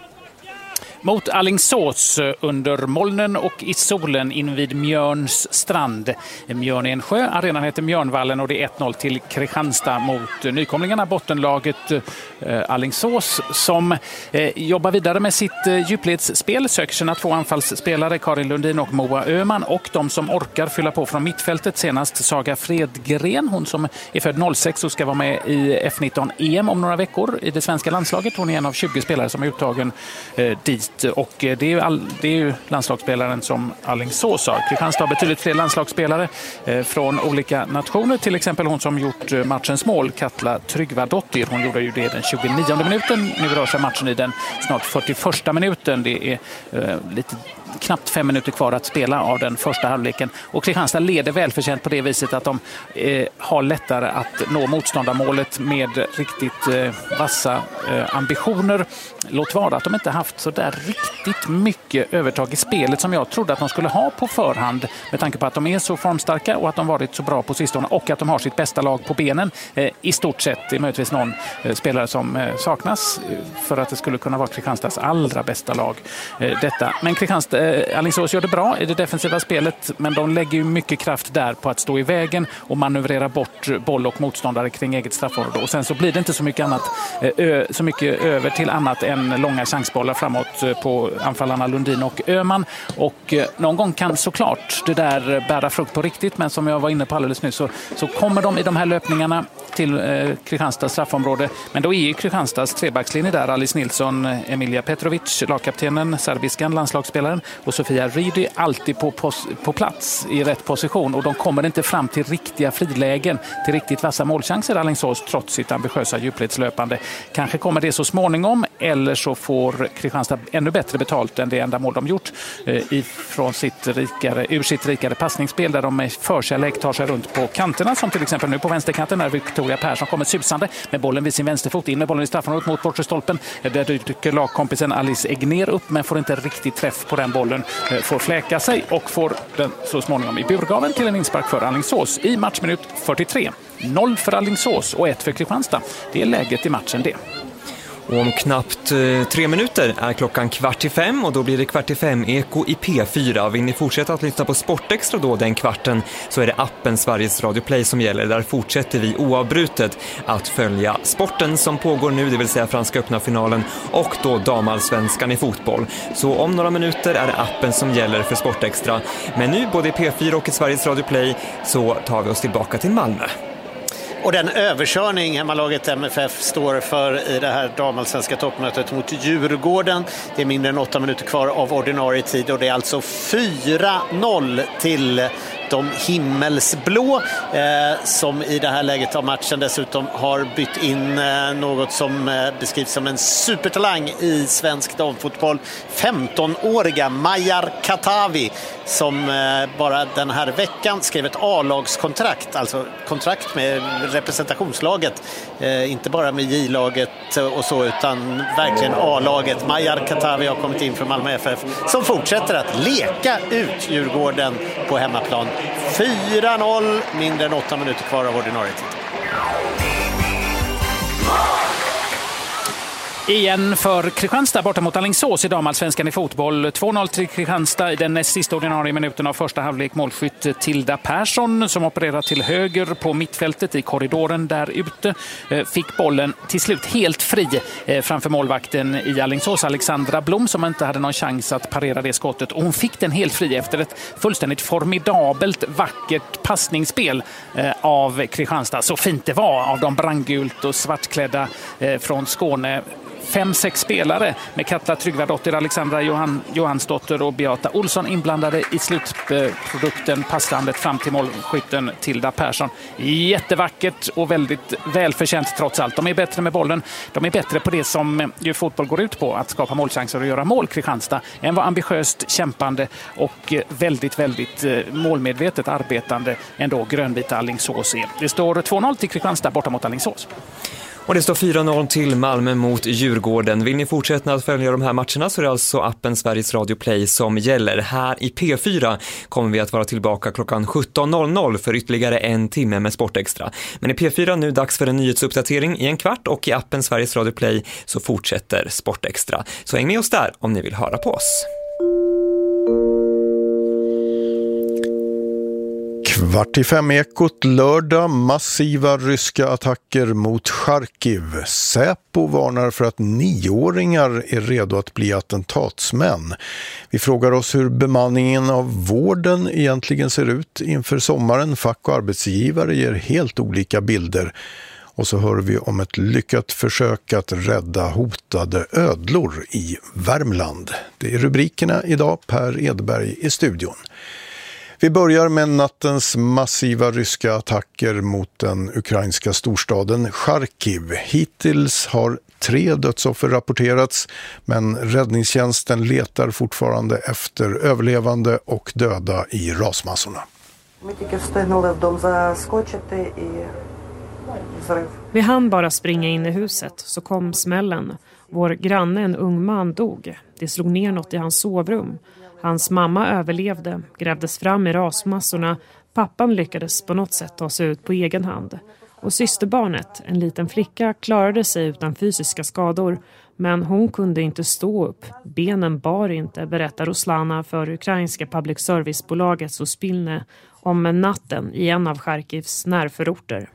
Mot Alingsås under molnen och i solen invid Mjörns strand. Mjörn är en sjö, arenan heter Mjörnvallen och det är ett noll till Kristianstad mot nykomlingarna, bottenlaget eh, Alingsås som eh, jobbar vidare med sitt eh, djupledsspel, söker sina två anfallsspelare Karin Lundin och Moa Öhman och de som orkar fylla på från mittfältet, senast Saga Fredgren, hon som är född noll sex och ska vara med i F nitton E M om några veckor i det svenska landslaget. Hon är en av tjugo spelare som är uttagen eh, dit. Och det är, ju all, det är ju landslagsspelaren som Alingsås har. Kristianstad har betydligt fler landslagsspelare eh, från olika nationer. Till exempel hon som gjort matchens mål, Katla Tryggvadottir. Hon gjorde ju det den tjugonionde minuten. Nu rör sig matchen i den snart fyrtioförsta minuten. Det är eh, lite knappt fem minuter kvar att spela av den första halvleken. Och Kristianstad leder välförtjänt på det viset att de eh, har lättare att nå motståndarmålet med riktigt eh, vassa eh, ambitioner. Låt vara att de inte haft så där riktigt mycket övertag i spelet som jag trodde att de skulle ha på förhand med tanke på att de är så formstarka och att de varit så bra på sistone och att de har sitt bästa lag på benen. Eh, I stort sett det är möjligtvis någon eh, spelare som eh, saknas för att det skulle kunna vara Kristianstads allra bästa lag. Eh, detta. Men Kristianstad Alingsås gör det bra i det defensiva spelet men de lägger ju mycket kraft där på att stå i vägen och manövrera bort boll och motståndare kring eget straffområde. Och sen så blir det inte så mycket annat ö, så mycket över till annat än långa chansbollar framåt på anfallarna Lundin och Öhman. Och någon gång kan såklart det där bära frukt på riktigt, men som jag var inne på alldeles nyss så, så kommer de i de här löpningarna till eh, Kristianstads straffområde. Men då är ju Kristianstads trebackslinje där. Alice Nilsson, Emilia Petrovic, lagkaptenen, serbiskan, landslagsspelaren och Sofia Ridi alltid på, pos- på plats i rätt position och de kommer inte fram till riktiga frilägen, till riktigt vassa målchanser Alingsås trots sitt ambitiösa djupledslöpande. Kanske kommer det så småningom eller så får Kristianstad ännu bättre betalt än det enda mål de gjort eh, ifrån sitt rikare, ur sitt rikare passningsspel där de med förkärlek tar sig runt på kanterna som till exempel nu på vänsterkanten när Victoria Persson kommer susande med bollen vid sin vänsterfot in med bollen i straffområdet mot bortre stolpen. Där dyker lagkompisen Alice Egner upp men får inte riktigt träff på den bollen. Får fläka sig och får den så småningom i burgaven till en inspark för Alingsås i matchminut fyrtiotre. Noll för Alingsås och ett för Kristianstad. Det är läget i matchen det. Och om knappt eh, tre minuter är klockan kvart till fem och då blir det kvart till fem Eko i P fyra. Vill ni fortsätta att lyssna på Sportextra då den kvarten så är det appen Sveriges Radio Play som gäller. Där fortsätter vi oavbrutet att följa sporten som pågår nu, det vill säga franska öppna finalen och då damallsvenskan i fotboll. Så om några minuter är det appen som gäller för Sportextra. Men nu både i P fyra och i Sveriges Radio Play så tar vi oss tillbaka till Malmö. Och den överkörning hemmalaget M F F står för i det här damallsvenska toppmötet mot Djurgården. Det är mindre än åtta minuter kvar av ordinarie tid och det är alltså fyra noll till de himmelsblå eh, som i det här läget av matchen dessutom har bytt in eh, något som eh, beskrivs som en supertalang i svensk damfotboll. femtonåriga Majar Katavi som eh, bara den här veckan skrev ett A-lagskontrakt, alltså kontrakt med representationslaget, eh, inte bara med J-laget och så, utan verkligen A-laget. Majar Katavi har kommit in för Malmö F F som fortsätter att leka ut Djurgården på hemmaplan. fyra noll, mindre än åtta minuter kvar av ordinarie tid. Igen för Kristianstad borta mot Alingsås i damallsvenskan i fotboll. två noll till Kristianstad i den näst sista ordinarie minuten av första halvlek. Målskytt Tilda Persson som opererar till höger på mittfältet i korridoren där ute. Fick bollen till slut helt fri framför målvakten i Alingsås, Alexandra Blom, som inte hade någon chans att parera det skottet. Och hon fick den helt fri efter ett fullständigt formidabelt, vackert passningsspel av Kristianstad. Så fint det var av de brandgult och svartklädda från Skåne. Fem, sex spelare med Katla Tryggvadotter, Alexandra Johan, Johansdotter och Beata Olsson inblandade i slutprodukten, passlandet fram till målskytten Tilda Persson. Jättevackert och väldigt välförtjänt trots allt. De är bättre med bollen. De är bättre på det som ju fotboll går ut på, att skapa målchanser och göra mål, Kristianstad, än vad ambitiöst kämpande och väldigt, väldigt målmedvetet arbetande ändå grönvita Alingsås är. Det står två noll till Kristianstad borta mot Alingsås. Och det står fyra noll till Malmö mot Djurgården. Vill ni fortsätta att följa de här matcherna så är det alltså appen Sveriges Radio Play som gäller. Här i P fyra kommer vi att vara tillbaka klockan sjutton noll noll för ytterligare en timme med Sportextra. Men i P fyra nu dags för en nyhetsuppdatering i en kvart, och i appen Sveriges Radio Play så fortsätter Sportextra. Så häng med oss där om ni vill höra på oss. Kvart i fem ekot lördag, massiva ryska attacker mot Charkiv. Säpo varnar för att nioåringar är redo att bli attentatsmän. Vi frågar oss hur bemanningen av vården egentligen ser ut inför sommaren. Fack och arbetsgivare ger helt olika bilder. Och så hör vi om ett lyckat försök att rädda hotade ödlor i Värmland. Det är rubrikerna idag. Per Edberg i studion. Vi börjar med nattens massiva ryska attacker mot den ukrainska storstaden Charkiv. Hittills har tre dödsoffer rapporterats, men räddningstjänsten letar fortfarande efter överlevande och döda i rasmassorna. Vi hann bara springa in i huset, så kom smällen. Vår granne, en ung man, dog. Det slog ner något i hans sovrum. Hans mamma överlevde, grävdes fram i rasmassorna. Pappan lyckades på något sätt ta sig ut på egen hand. Och systerbarnet, en liten flicka, klarade sig utan fysiska skador. Men hon kunde inte stå upp. Benen bar inte, berättar Ruslana för ukrainska public service-bolaget Suspilne om natten i en av Charkivs närförorter.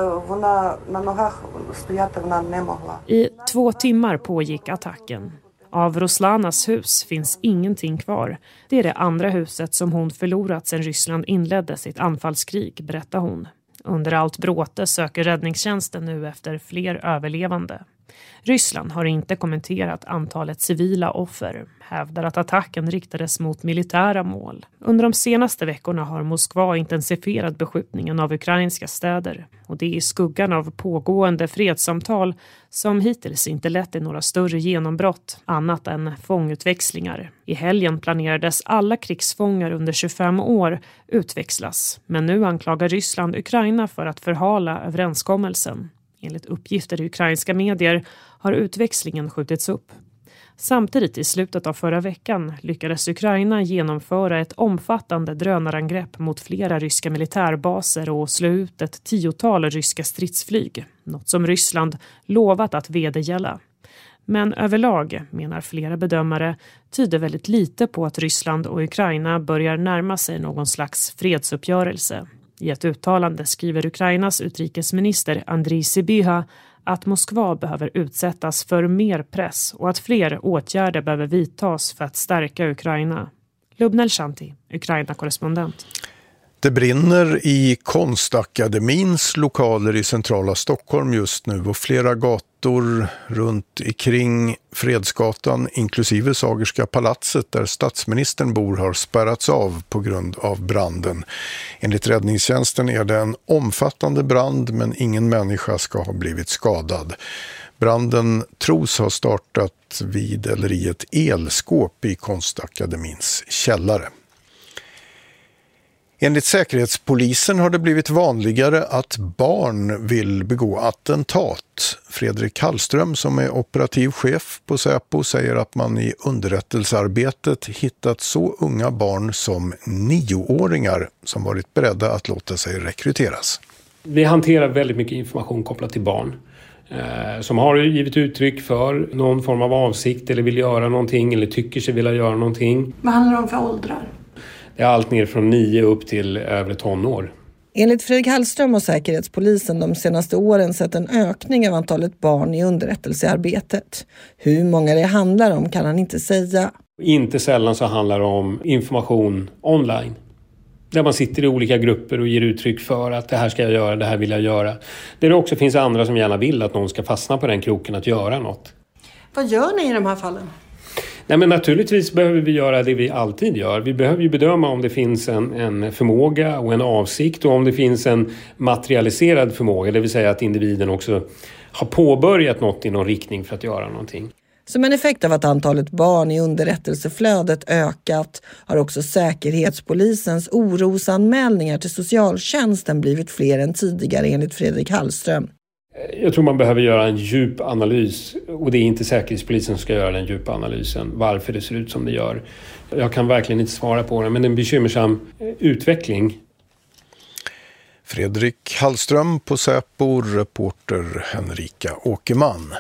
I två timmar pågick attacken. Av Ruslanas hus finns ingenting kvar. Det är det andra huset som hon förlorat sedan Ryssland inledde sitt anfallskrig, berättar hon. Under allt bråte söker räddningstjänsten nu efter fler överlevande. Ryssland har inte kommenterat antalet civila offer, hävdar att attacken riktades mot militära mål. Under de senaste veckorna har Moskva intensifierat beskjutningen av ukrainska städer, och det är i skuggan av pågående fredssamtal som hittills inte lett till några större genombrott annat än fångutväxlingar. I helgen planerades alla krigsfångar under tjugofem år utväxlas, men nu anklagar Ryssland Ukraina för att förhala överenskommelsen. Enligt uppgifter i ukrainska medier har utväxlingen skjutits upp. Samtidigt i slutet av förra veckan lyckades Ukraina genomföra ett omfattande drönarangrepp mot flera ryska militärbaser och slå ut ett tiotal ryska stridsflyg, något som Ryssland lovat att vedergälla. Men överlag, menar flera bedömare, tyder väldigt lite på att Ryssland och Ukraina börjar närma sig någon slags fredsuppgörelse. I ett uttalande skriver Ukrainas utrikesminister Andriy Sybiha att Moskva behöver utsättas för mer press och att fler åtgärder behöver vidtas för att stärka Ukraina. Lubnel Shanti, Ukraina-korrespondent. Det brinner i Konstakademins lokaler i centrala Stockholm just nu, och flera gator gator runt ikring Fredsgatan, inklusive Sagerska palatset där statsministern bor, har spärrats av på grund av branden. Enligt räddningstjänsten är det en omfattande brand, men ingen människa ska ha blivit skadad. Branden tros ha startat vid eller i ett elskåp i Konstakademins källare. Enligt Säkerhetspolisen har det blivit vanligare att barn vill begå attentat. Fredrik Hallström, som är operativ chef på Säpo, säger att man i underrättelsearbetet hittat så unga barn som nioåringar som varit beredda att låta sig rekryteras. Vi hanterar väldigt mycket information kopplat till barn eh, som har givit uttryck för någon form av avsikt eller vill göra någonting eller tycker sig vilja göra någonting. Vad handlar det om för åldrar? Det är allt ner från nio upp till övre tonår. Enligt Fredrik Hallström och Säkerhetspolisen de senaste åren sett en ökning av antalet barn i underrättelsearbetet. Hur många det handlar om kan han inte säga. Inte sällan så handlar det om information online. Där man sitter i olika grupper och ger uttryck för att det här ska jag göra, det här vill jag göra. Där det också finns andra som gärna vill att någon ska fastna på den kroken att göra något. Vad gör ni i de här fallen? Nej, men naturligtvis behöver vi göra det vi alltid gör. Vi behöver ju bedöma om det finns en, en förmåga och en avsikt och om det finns en materialiserad förmåga. Det vill säga att individen också har påbörjat något i någon riktning för att göra någonting. Som en effekt av att antalet barn i underrättelseflödet ökat har också Säkerhetspolisens orosanmälningar till socialtjänsten blivit fler än tidigare enligt Fredrik Hallström. Jag tror man behöver göra en djup analys och det är inte Säkerhetspolisen som ska göra den djupa analysen. Varför det ser ut som det gör. Jag kan verkligen inte svara på det, men det är en bekymmersam utveckling. Fredrik Hallström på Säpo, reporter Henrika Åkerman.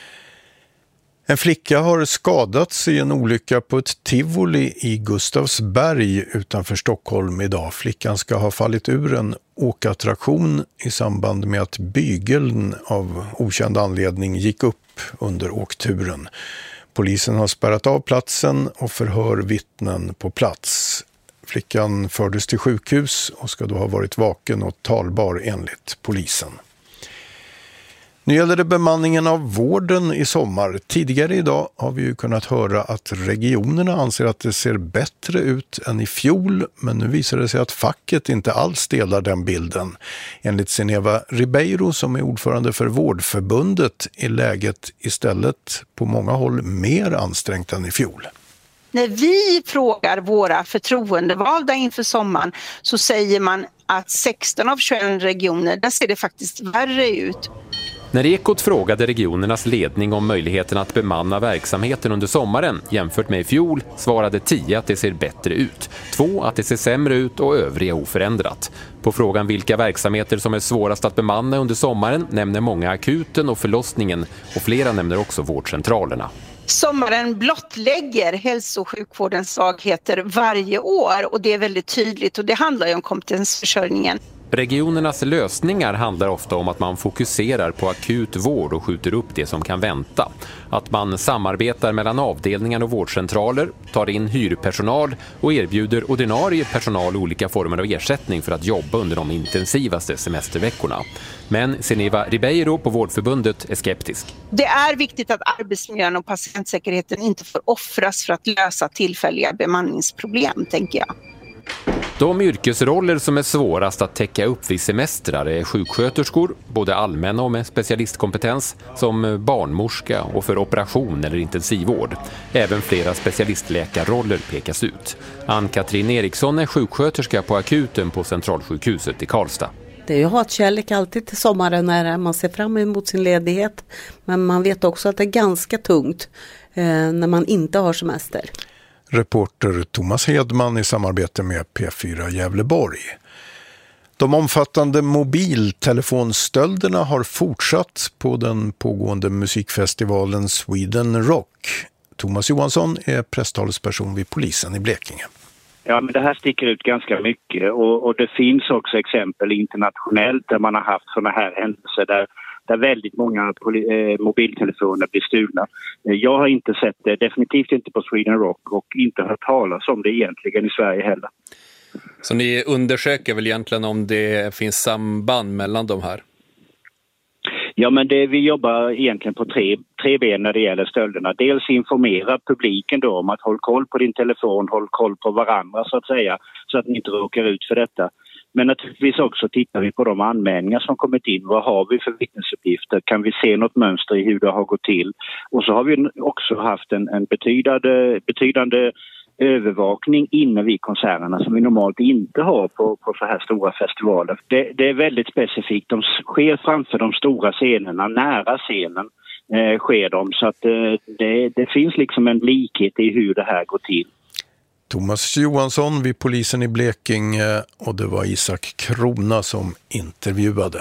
En flicka har skadats i en olycka på ett tivoli i Gustavsberg utanför Stockholm idag. Flickan ska ha fallit ur en åkattraktion i samband med att bygeln av okänd anledning gick upp under åkturen. Polisen har spärrat av platsen och förhör vittnen på plats. Flickan fördes till sjukhus och ska då ha varit vaken och talbar enligt polisen. Nu gäller det bemanningen av vården i sommar. Tidigare idag har vi ju kunnat höra att regionerna anser att det ser bättre ut än i fjol, men nu visar det sig att facket inte alls delar den bilden. Enligt Zeneva Ribeiro, som är ordförande för Vårdförbundet, är läget istället på många håll mer ansträngt än i fjol. När vi frågar våra förtroendevalda inför sommaren så säger man att sexton av tjugoett regioner, där ser det faktiskt värre ut. När Ekot frågade regionernas ledning om möjligheten att bemanna verksamheten under sommaren jämfört med i fjol svarade tio att det ser bättre ut, två att det ser sämre ut och övriga oförändrat. På frågan vilka verksamheter som är svårast att bemanna under sommaren nämner många akuten och förlossningen och flera nämner också vårdcentralerna. Sommaren blottlägger hälso- och sjukvårdens svagheter varje år och det är väldigt tydligt och det handlar ju om kompetensförsörjningen. Regionernas lösningar handlar ofta om att man fokuserar på akut vård och skjuter upp det som kan vänta. Att man samarbetar mellan avdelningar och vårdcentraler, tar in hyrpersonal och erbjuder ordinarie personal olika former av ersättning för att jobba under de intensivaste semesterveckorna. Men Zeneva Ribeiro på Vårdförbundet är skeptisk. Det är viktigt att arbetsmiljön och patientsäkerheten inte får offras för att lösa tillfälliga bemanningsproblem, tänker jag. De yrkesroller som är svårast att täcka upp vid semestrar är sjuksköterskor, både allmänna och med specialistkompetens, som barnmorska och för operation eller intensivvård. Även flera specialistläkarroller pekas ut. Ann-Katrin Eriksson är sjuksköterska på akuten på Centralsjukhuset i Karlstad. Det är ju hatkärlek alltid till sommaren när man ser fram emot sin ledighet. Men man vet också att det är ganska tungt eh, när man inte har semester. Reporter Thomas Hedman i samarbete med P fyra Gävleborg. De omfattande mobiltelefonstölderna har fortsatt på den pågående musikfestivalen Sweden Rock. Thomas Johansson är presstalesperson vid polisen i Blekinge. Ja, men det här sticker ut ganska mycket och, och det finns också exempel internationellt där man har haft sådana här händelser där där väldigt många eh, mobiltelefoner blir stulna. Jag har inte sett det, definitivt inte på Sweden Rock och inte hört talas om det egentligen i Sverige heller. Så ni undersöker väl egentligen om det finns samband mellan de här? Ja, men det, vi jobbar egentligen på tre, tre ben när det gäller stölderna. Dels informera publiken då om att håll koll på din telefon, håll koll på varandra så att säga, så att ni inte råkar ut för detta. Men naturligtvis också tittar vi på de anmälningar som kommit in. Vad har vi för vittnesuppgifter? Kan vi se något mönster i hur det har gått till? Och så har vi också haft en, en betydande, betydande övervakning inne vid konserterna som vi normalt inte har på, på så här stora festivaler. Det, det är väldigt specifikt. De sker framför de stora scenerna, nära scenen eh, sker de. Så att eh, det, det finns liksom en likhet i hur det här går till. Thomas Johansson vid polisen i Blekinge, och det var Isak Krona som intervjuade.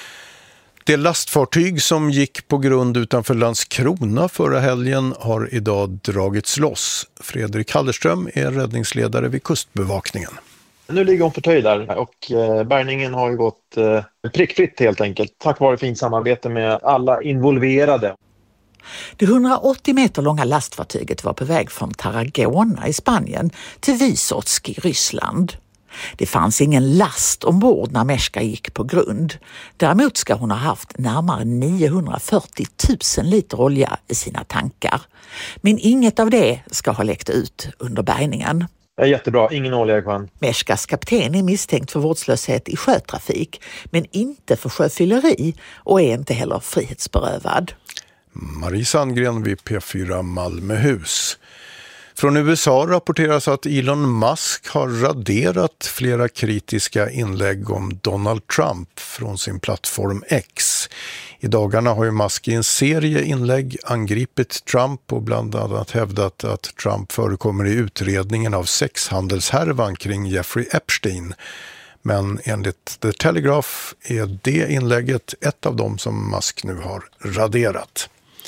Det lastfartyg som gick på grund utanför Landskrona förra helgen har idag dragits loss. Fredrik Hallerström är räddningsledare vid Kustbevakningen. Nu ligger hon förtöjd där och bärgningen har ju gått prickfritt helt enkelt, tack vare fint samarbete med alla involverade. Det hundraåttio meter långa lastfartyget var på väg från Tarragona i Spanien till Vysotsk i Ryssland. Det fanns ingen last ombord när Meshka gick på grund. Däremot ska hon ha haft närmare niohundrafyrtio tusen liter olja i sina tankar. Men inget av det ska ha läckt ut under bärgningen. Ja, jättebra, ingen olja i sjön. Meshkas kapten är misstänkt för vårdslöshet i sjötrafik, men inte för sjöfylleri och är inte heller frihetsberövad. Marie Sandgren vid P fyra Malmöhus. Från U S A rapporteras att Elon Musk har raderat flera kritiska inlägg om Donald Trump från sin plattform X. I dagarna har ju Musk i en serie inlägg angripit Trump och bland annat hävdat att Trump förekommer i utredningen av sexhandelshärvan kring Jeffrey Epstein. Men enligt The Telegraph är det inlägget ett av dem som Musk nu har raderat.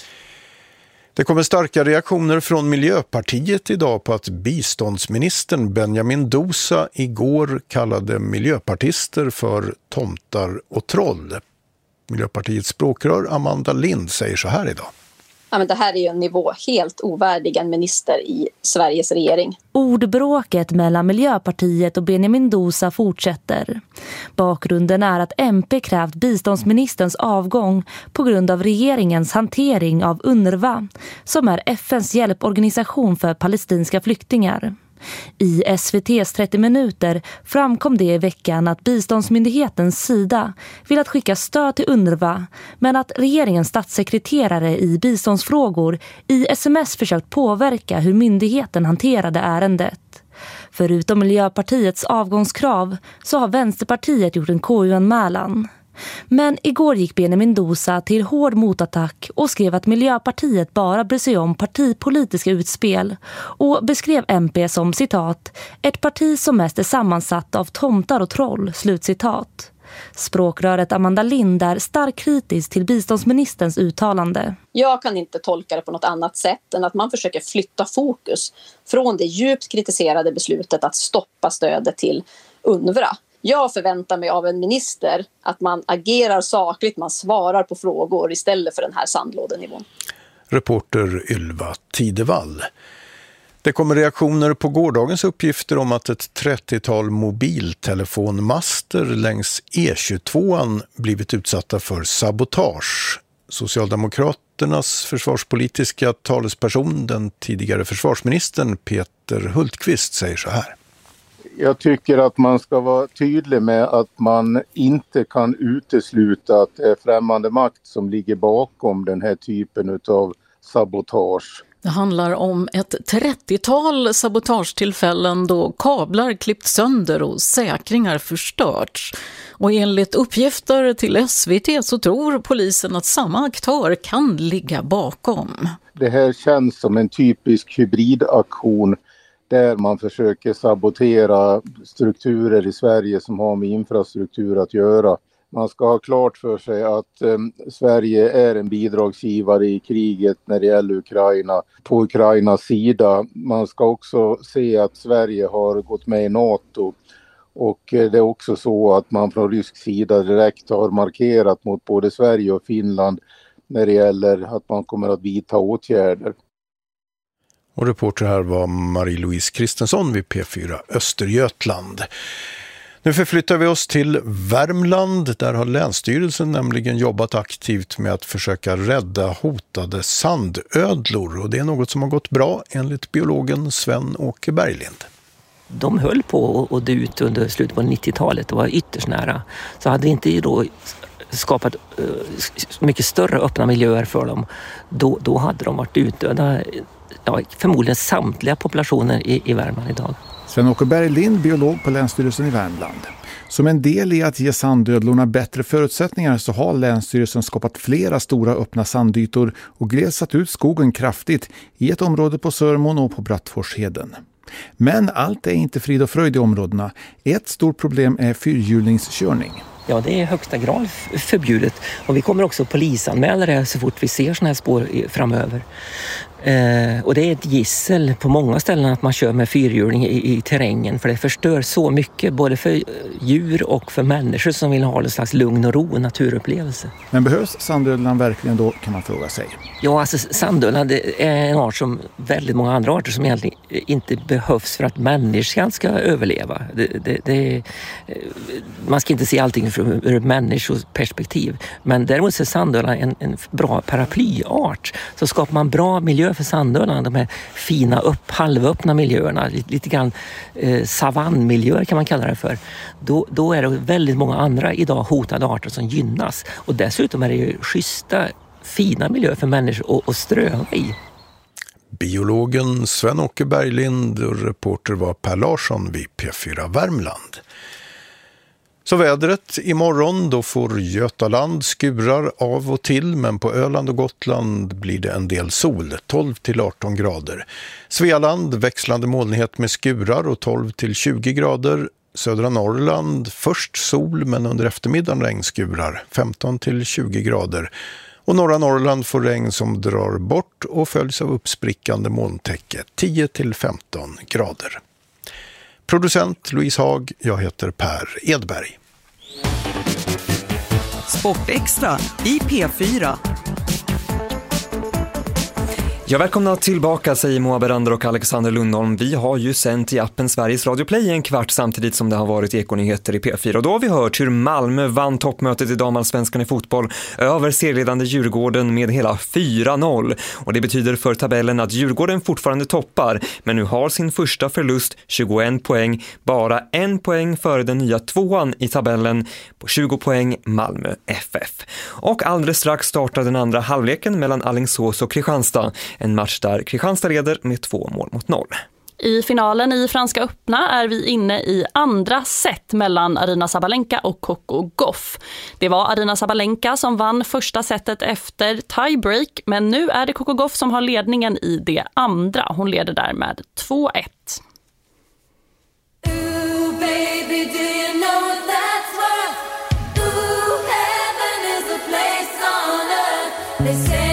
Det kommer starka reaktioner från Miljöpartiet idag på att biståndsministern Benjamin Dosa igår kallade miljöpartister för tomtar och troll. Miljöpartiets språkrör Amanda Lind säger så här idag. Ja, men det här är ju en nivå helt ovärdig en minister i Sveriges regering. Ordbråket mellan Miljöpartiet och Benjamin Dosa fortsätter. Bakgrunden är att M P krävt biståndsministerns avgång på grund av regeringens hantering av UNRWA, som är F N:s hjälporganisation för palestinska flyktingar. I S V T:s trettio minuter framkom det i veckan att biståndsmyndighetens sida vill att skicka stöd till UNRWA, men att regeringens statssekreterare i biståndsfrågor i sms försökt påverka hur myndigheten hanterade ärendet. Förutom Miljöpartiets avgångskrav så har Vänsterpartiet gjort en K U-anmälan. Men igår gick Benjamin Dosa till hård motattack och skrev att Miljöpartiet bara bryr sig om partipolitiska utspel och beskrev M P som citat ett parti som mest är sammansatt av tomtar och troll, slutcitat. Språkröret Amanda Lind är starkt kritisk till biståndsministerns uttalande. Jag kan inte tolka det på något annat sätt än att man försöker flytta fokus från det djupt kritiserade beslutet att stoppa stödet till UNRWA. Jag förväntar mig av en minister att man agerar sakligt, man svarar på frågor istället för den här sandlådenivån. Reporter Ylva Tidevall. Det kommer reaktioner på gårdagens uppgifter om att ett trettiotal mobiltelefonmaster längs E tjugotvåan blivit utsatta för sabotage. Socialdemokraternas försvarspolitiska talesperson, den tidigare försvarsministern Peter Hultqvist, säger så här. Jag tycker att man ska vara tydlig med att man inte kan utesluta att det är främmande makt som ligger bakom den här typen av sabotage. Det handlar om ett trettiotal sabotagetillfällen då kablar klippt sönder och säkringar förstörts. Och enligt uppgifter till S V T så tror polisen att samma aktör kan ligga bakom. Det här känns som en typisk hybridaktion där man försöker sabotera strukturer i Sverige som har med infrastruktur att göra. Man ska ha klart för sig att eh, Sverige är en bidragsgivare i kriget när det gäller Ukraina, på Ukrainas sida. Man ska också se att Sverige har gått med i NATO, och eh, det är också så att man från rysk sida direkt har markerat mot både Sverige och Finland när det gäller att man kommer att vidta åtgärder. Och reporter här var Marie-Louise Kristensson vid P fyra Östergötland. Nu förflyttar vi oss till Värmland. Där har Länsstyrelsen nämligen jobbat aktivt med att försöka rädda hotade sandödlor. Och det är något som har gått bra enligt biologen Sven-Åke Berglind. De höll på att dö ut under slutet på nittiotalet och var ytterst nära. Så hade inte då skapat uh, mycket större öppna miljöer för dem, då, då hade de varit utdöda, ja, förmodligen samtliga populationer i, i Värmland idag. Sven-Åke Berglind, biolog på Länsstyrelsen i Värmland. Som en del i att ge sandödlorna bättre förutsättningar så har Länsstyrelsen skapat flera stora öppna sandytor och glesat ut skogen kraftigt i ett område på Sörmån och på Brattforsheden. Men allt är inte frid och fröjd i områdena. Ett stort problem är fyrhjulingskörning. Ja, det är högsta grad förbjudet. Och vi kommer också polisanmäla det så fort vi ser såna här spår framöver. Eh, och det är ett gissel på många ställen att man kör med fyrhjuling i, i terrängen. För det förstör så mycket både för djur och för människor som vill ha en slags lugn och ro och naturupplevelse. Men behövs sandödlan verkligen då, kan man fråga sig? Ja, alltså sandödlan är en art som väldigt många andra arter som egentligen inte behövs för att människan ska överleva. Det, det, det, man ska inte se allting ur ett människoperspektiv. Men däremot är sandödlan en, en bra paraplyart. Så skapar man bra miljö för sandödlan, de här fina upp, halvöppna miljöerna, lite, lite grann eh, savannmiljöer kan man kalla det för. Då, då är det väldigt många andra idag hotade arter som gynnas. Och dessutom är det ju schyssta, fina miljöer för människor att, att ströva i. Biologen Sven-Åke Berglind och reporter var Per Larsson vid P fyra Värmland. Så vädret imorgon, då får Götaland skurar av och till, men på Öland och Gotland blir det en del sol, tolv till arton grader. Svealand växlande molnighet med skurar och tolv till tjugo grader. Södra Norrland först sol men under eftermiddagen regnskurar, femton till tjugo grader. Och norra Norrland får regn som drar bort och följs av uppsprickande molntäcke, tio till femton grader. Producent Louise Haag, jag heter Per Edberg. Sportextra i P fyra. Ja, välkomna tillbaka, säger Moa Berander och Alexander Lundholm. Vi har ju sänt i appen Sveriges Radio Play en kvart samtidigt som det har varit ekonyheter i P fyra. Och då har vi hört hur Malmö vann toppmötet i damallsvenskan i fotboll över serieledande Djurgården med hela fyra noll. Och det betyder för tabellen att Djurgården fortfarande toppar, men nu har sin första förlust, tjugoen poäng, bara en poäng före den nya tvåan i tabellen på tjugo poäng Malmö F F. Och alldeles strax startar den andra halvleken mellan Alingsås och Kristianstad. En match där Kristianstad leder med två mål mot noll. I finalen i Franska öppna är vi inne i andra set mellan Aryna Sabalenka och Coco Gauff. Det var Aryna Sabalenka som vann första setet efter tiebreak, men nu är det Coco Gauff som har ledningen i det andra. Hon leder där med två ett. Ooh, baby, do you know what that's worth? Ooh, heaven is a place on earth. They say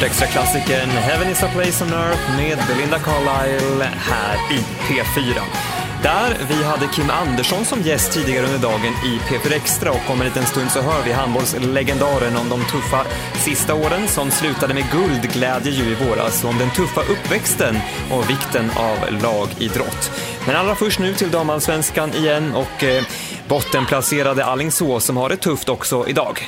Sportextra-klassikern Heaven is a place on earth med Belinda Carlisle här i P fyra. Där vi hade Kim Andersson som gäst tidigare under dagen i P fyra Extra, och om en liten stund så hör vi handbollslegendaren om de tuffa sista åren som slutade med guldglädje ju i våras, om den tuffa uppväxten och vikten av lagidrott. Men allra först nu till damallsvenskan igen och eh, bottenplacerade Alingsås som har det tufft också idag.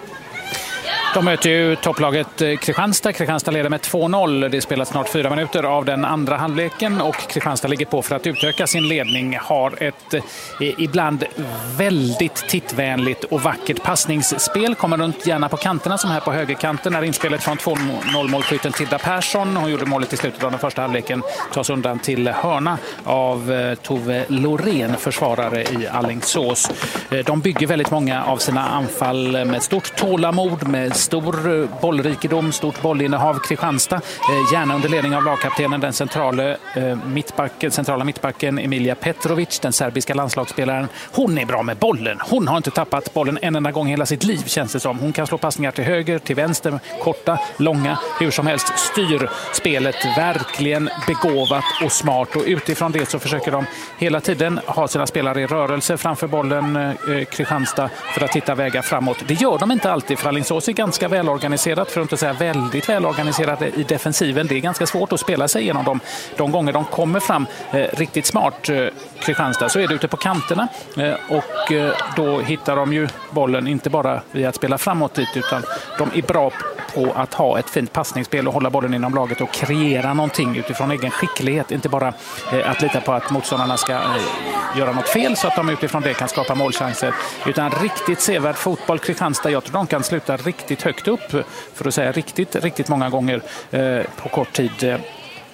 De möter ju topplaget Kristianstad. Kristianstad leder med två noll. Det spelas snart fyra minuter av den andra halvleken och Kristianstad ligger på för att utöka sin ledning. Har ett eh, ibland väldigt tittvänligt och vackert passningsspel. Kommer runt gärna på kanterna, som här på högerkanten när inspelet från två noll-målskytten Tilda Persson. Hon gjorde målet i slutet av den första halvleken. Tas undan till hörna av eh, Tove Lorén, försvarare i Alingsås. Eh, de bygger väldigt många av sina anfall med stort tålamod, med stor bollrikedom, stort bollinnehav. Kristianstad, eh, gärna under ledning av lagkaptenen, den centrala, eh, mittbacken, centrala mittbacken Emilia Petrovic, den serbiska landslagsspelaren. Hon är bra med bollen. Hon har inte tappat bollen en enda gång i hela sitt liv, känns det som. Hon kan slå passningar till höger, till vänster, korta, långa, hur som helst. Styr spelet verkligen begåvat och smart, och utifrån det så försöker de hela tiden ha sina spelare i rörelse framför bollen, eh, Kristianstad, för att hitta vägar framåt. Det gör de inte alltid, för Alingsås är ganska välorganiserat, för att inte säga väldigt välorganiserade i defensiven. Det är ganska svårt att spela sig igenom dem. De gånger de kommer fram eh, riktigt smart, eh, Kristianstad, så är det ute på kanterna eh, och eh, då hittar de ju bollen inte bara via att spela framåt dit, utan de är bra på att ha ett fint passningsspel och hålla bollen inom laget och kreera någonting utifrån egen skicklighet. Inte bara eh, att lita på att motståndarna ska eh, göra något fel så att de utifrån det kan skapa målchanser, utan riktigt sevärd fotboll. Kristianstad, jag tror de kan sluta riktigt högt upp, för att säga riktigt, riktigt många gånger eh, på kort tid. Eh,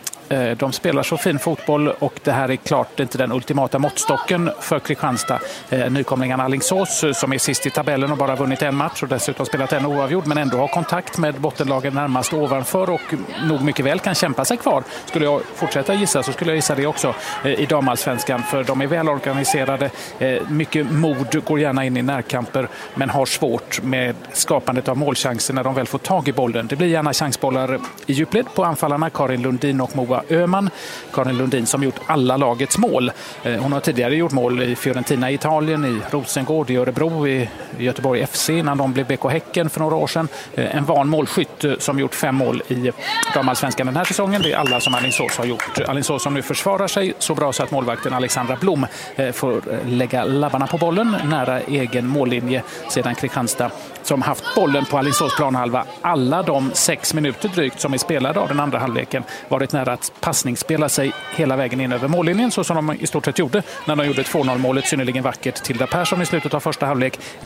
De spelar så fin fotboll, och det här är klart inte den ultimata måttstocken för Kristianstad. Nykomlingarna Alingsås, som är sist i tabellen och bara vunnit en match och dessutom spelat en oavgjord, men ändå har kontakt med bottenlagen närmast ovanför och nog mycket väl kan kämpa sig kvar. Skulle jag fortsätta gissa så skulle jag gissa det också i damallsvenskan, för de är välorganiserade, mycket mod, går gärna in i närkamper, men har svårt med skapandet av målchanser när de väl får tag i bollen. Det blir gärna chansbollar i djupled på anfallarna Karin Lundin och Moa Öhman. Karin Lundin som gjort alla lagets mål. Hon har tidigare gjort mål i Fiorentina i Italien, i Rosengård, i Örebro, i Göteborg F C innan de blev B K Häcken för några år sedan. En van målskytt som gjort fem mål i damallsvenskan den här säsongen. Det är alla som Alingsås har gjort. Alingsås som nu försvarar sig så bra så att målvakten Alexandra Blom får lägga labbarna på bollen nära egen mållinje, sedan Kristianstad, som haft bollen på Alingsås planhalva alla de sex minuter drygt som är spelade av den andra halvleken, varit nära att passningsspela sig hela vägen in över mållinjen, så som de i stort sett gjorde när de gjorde två noll-målet synnerligen vackert Tilda Persson i slutet av första halvlek.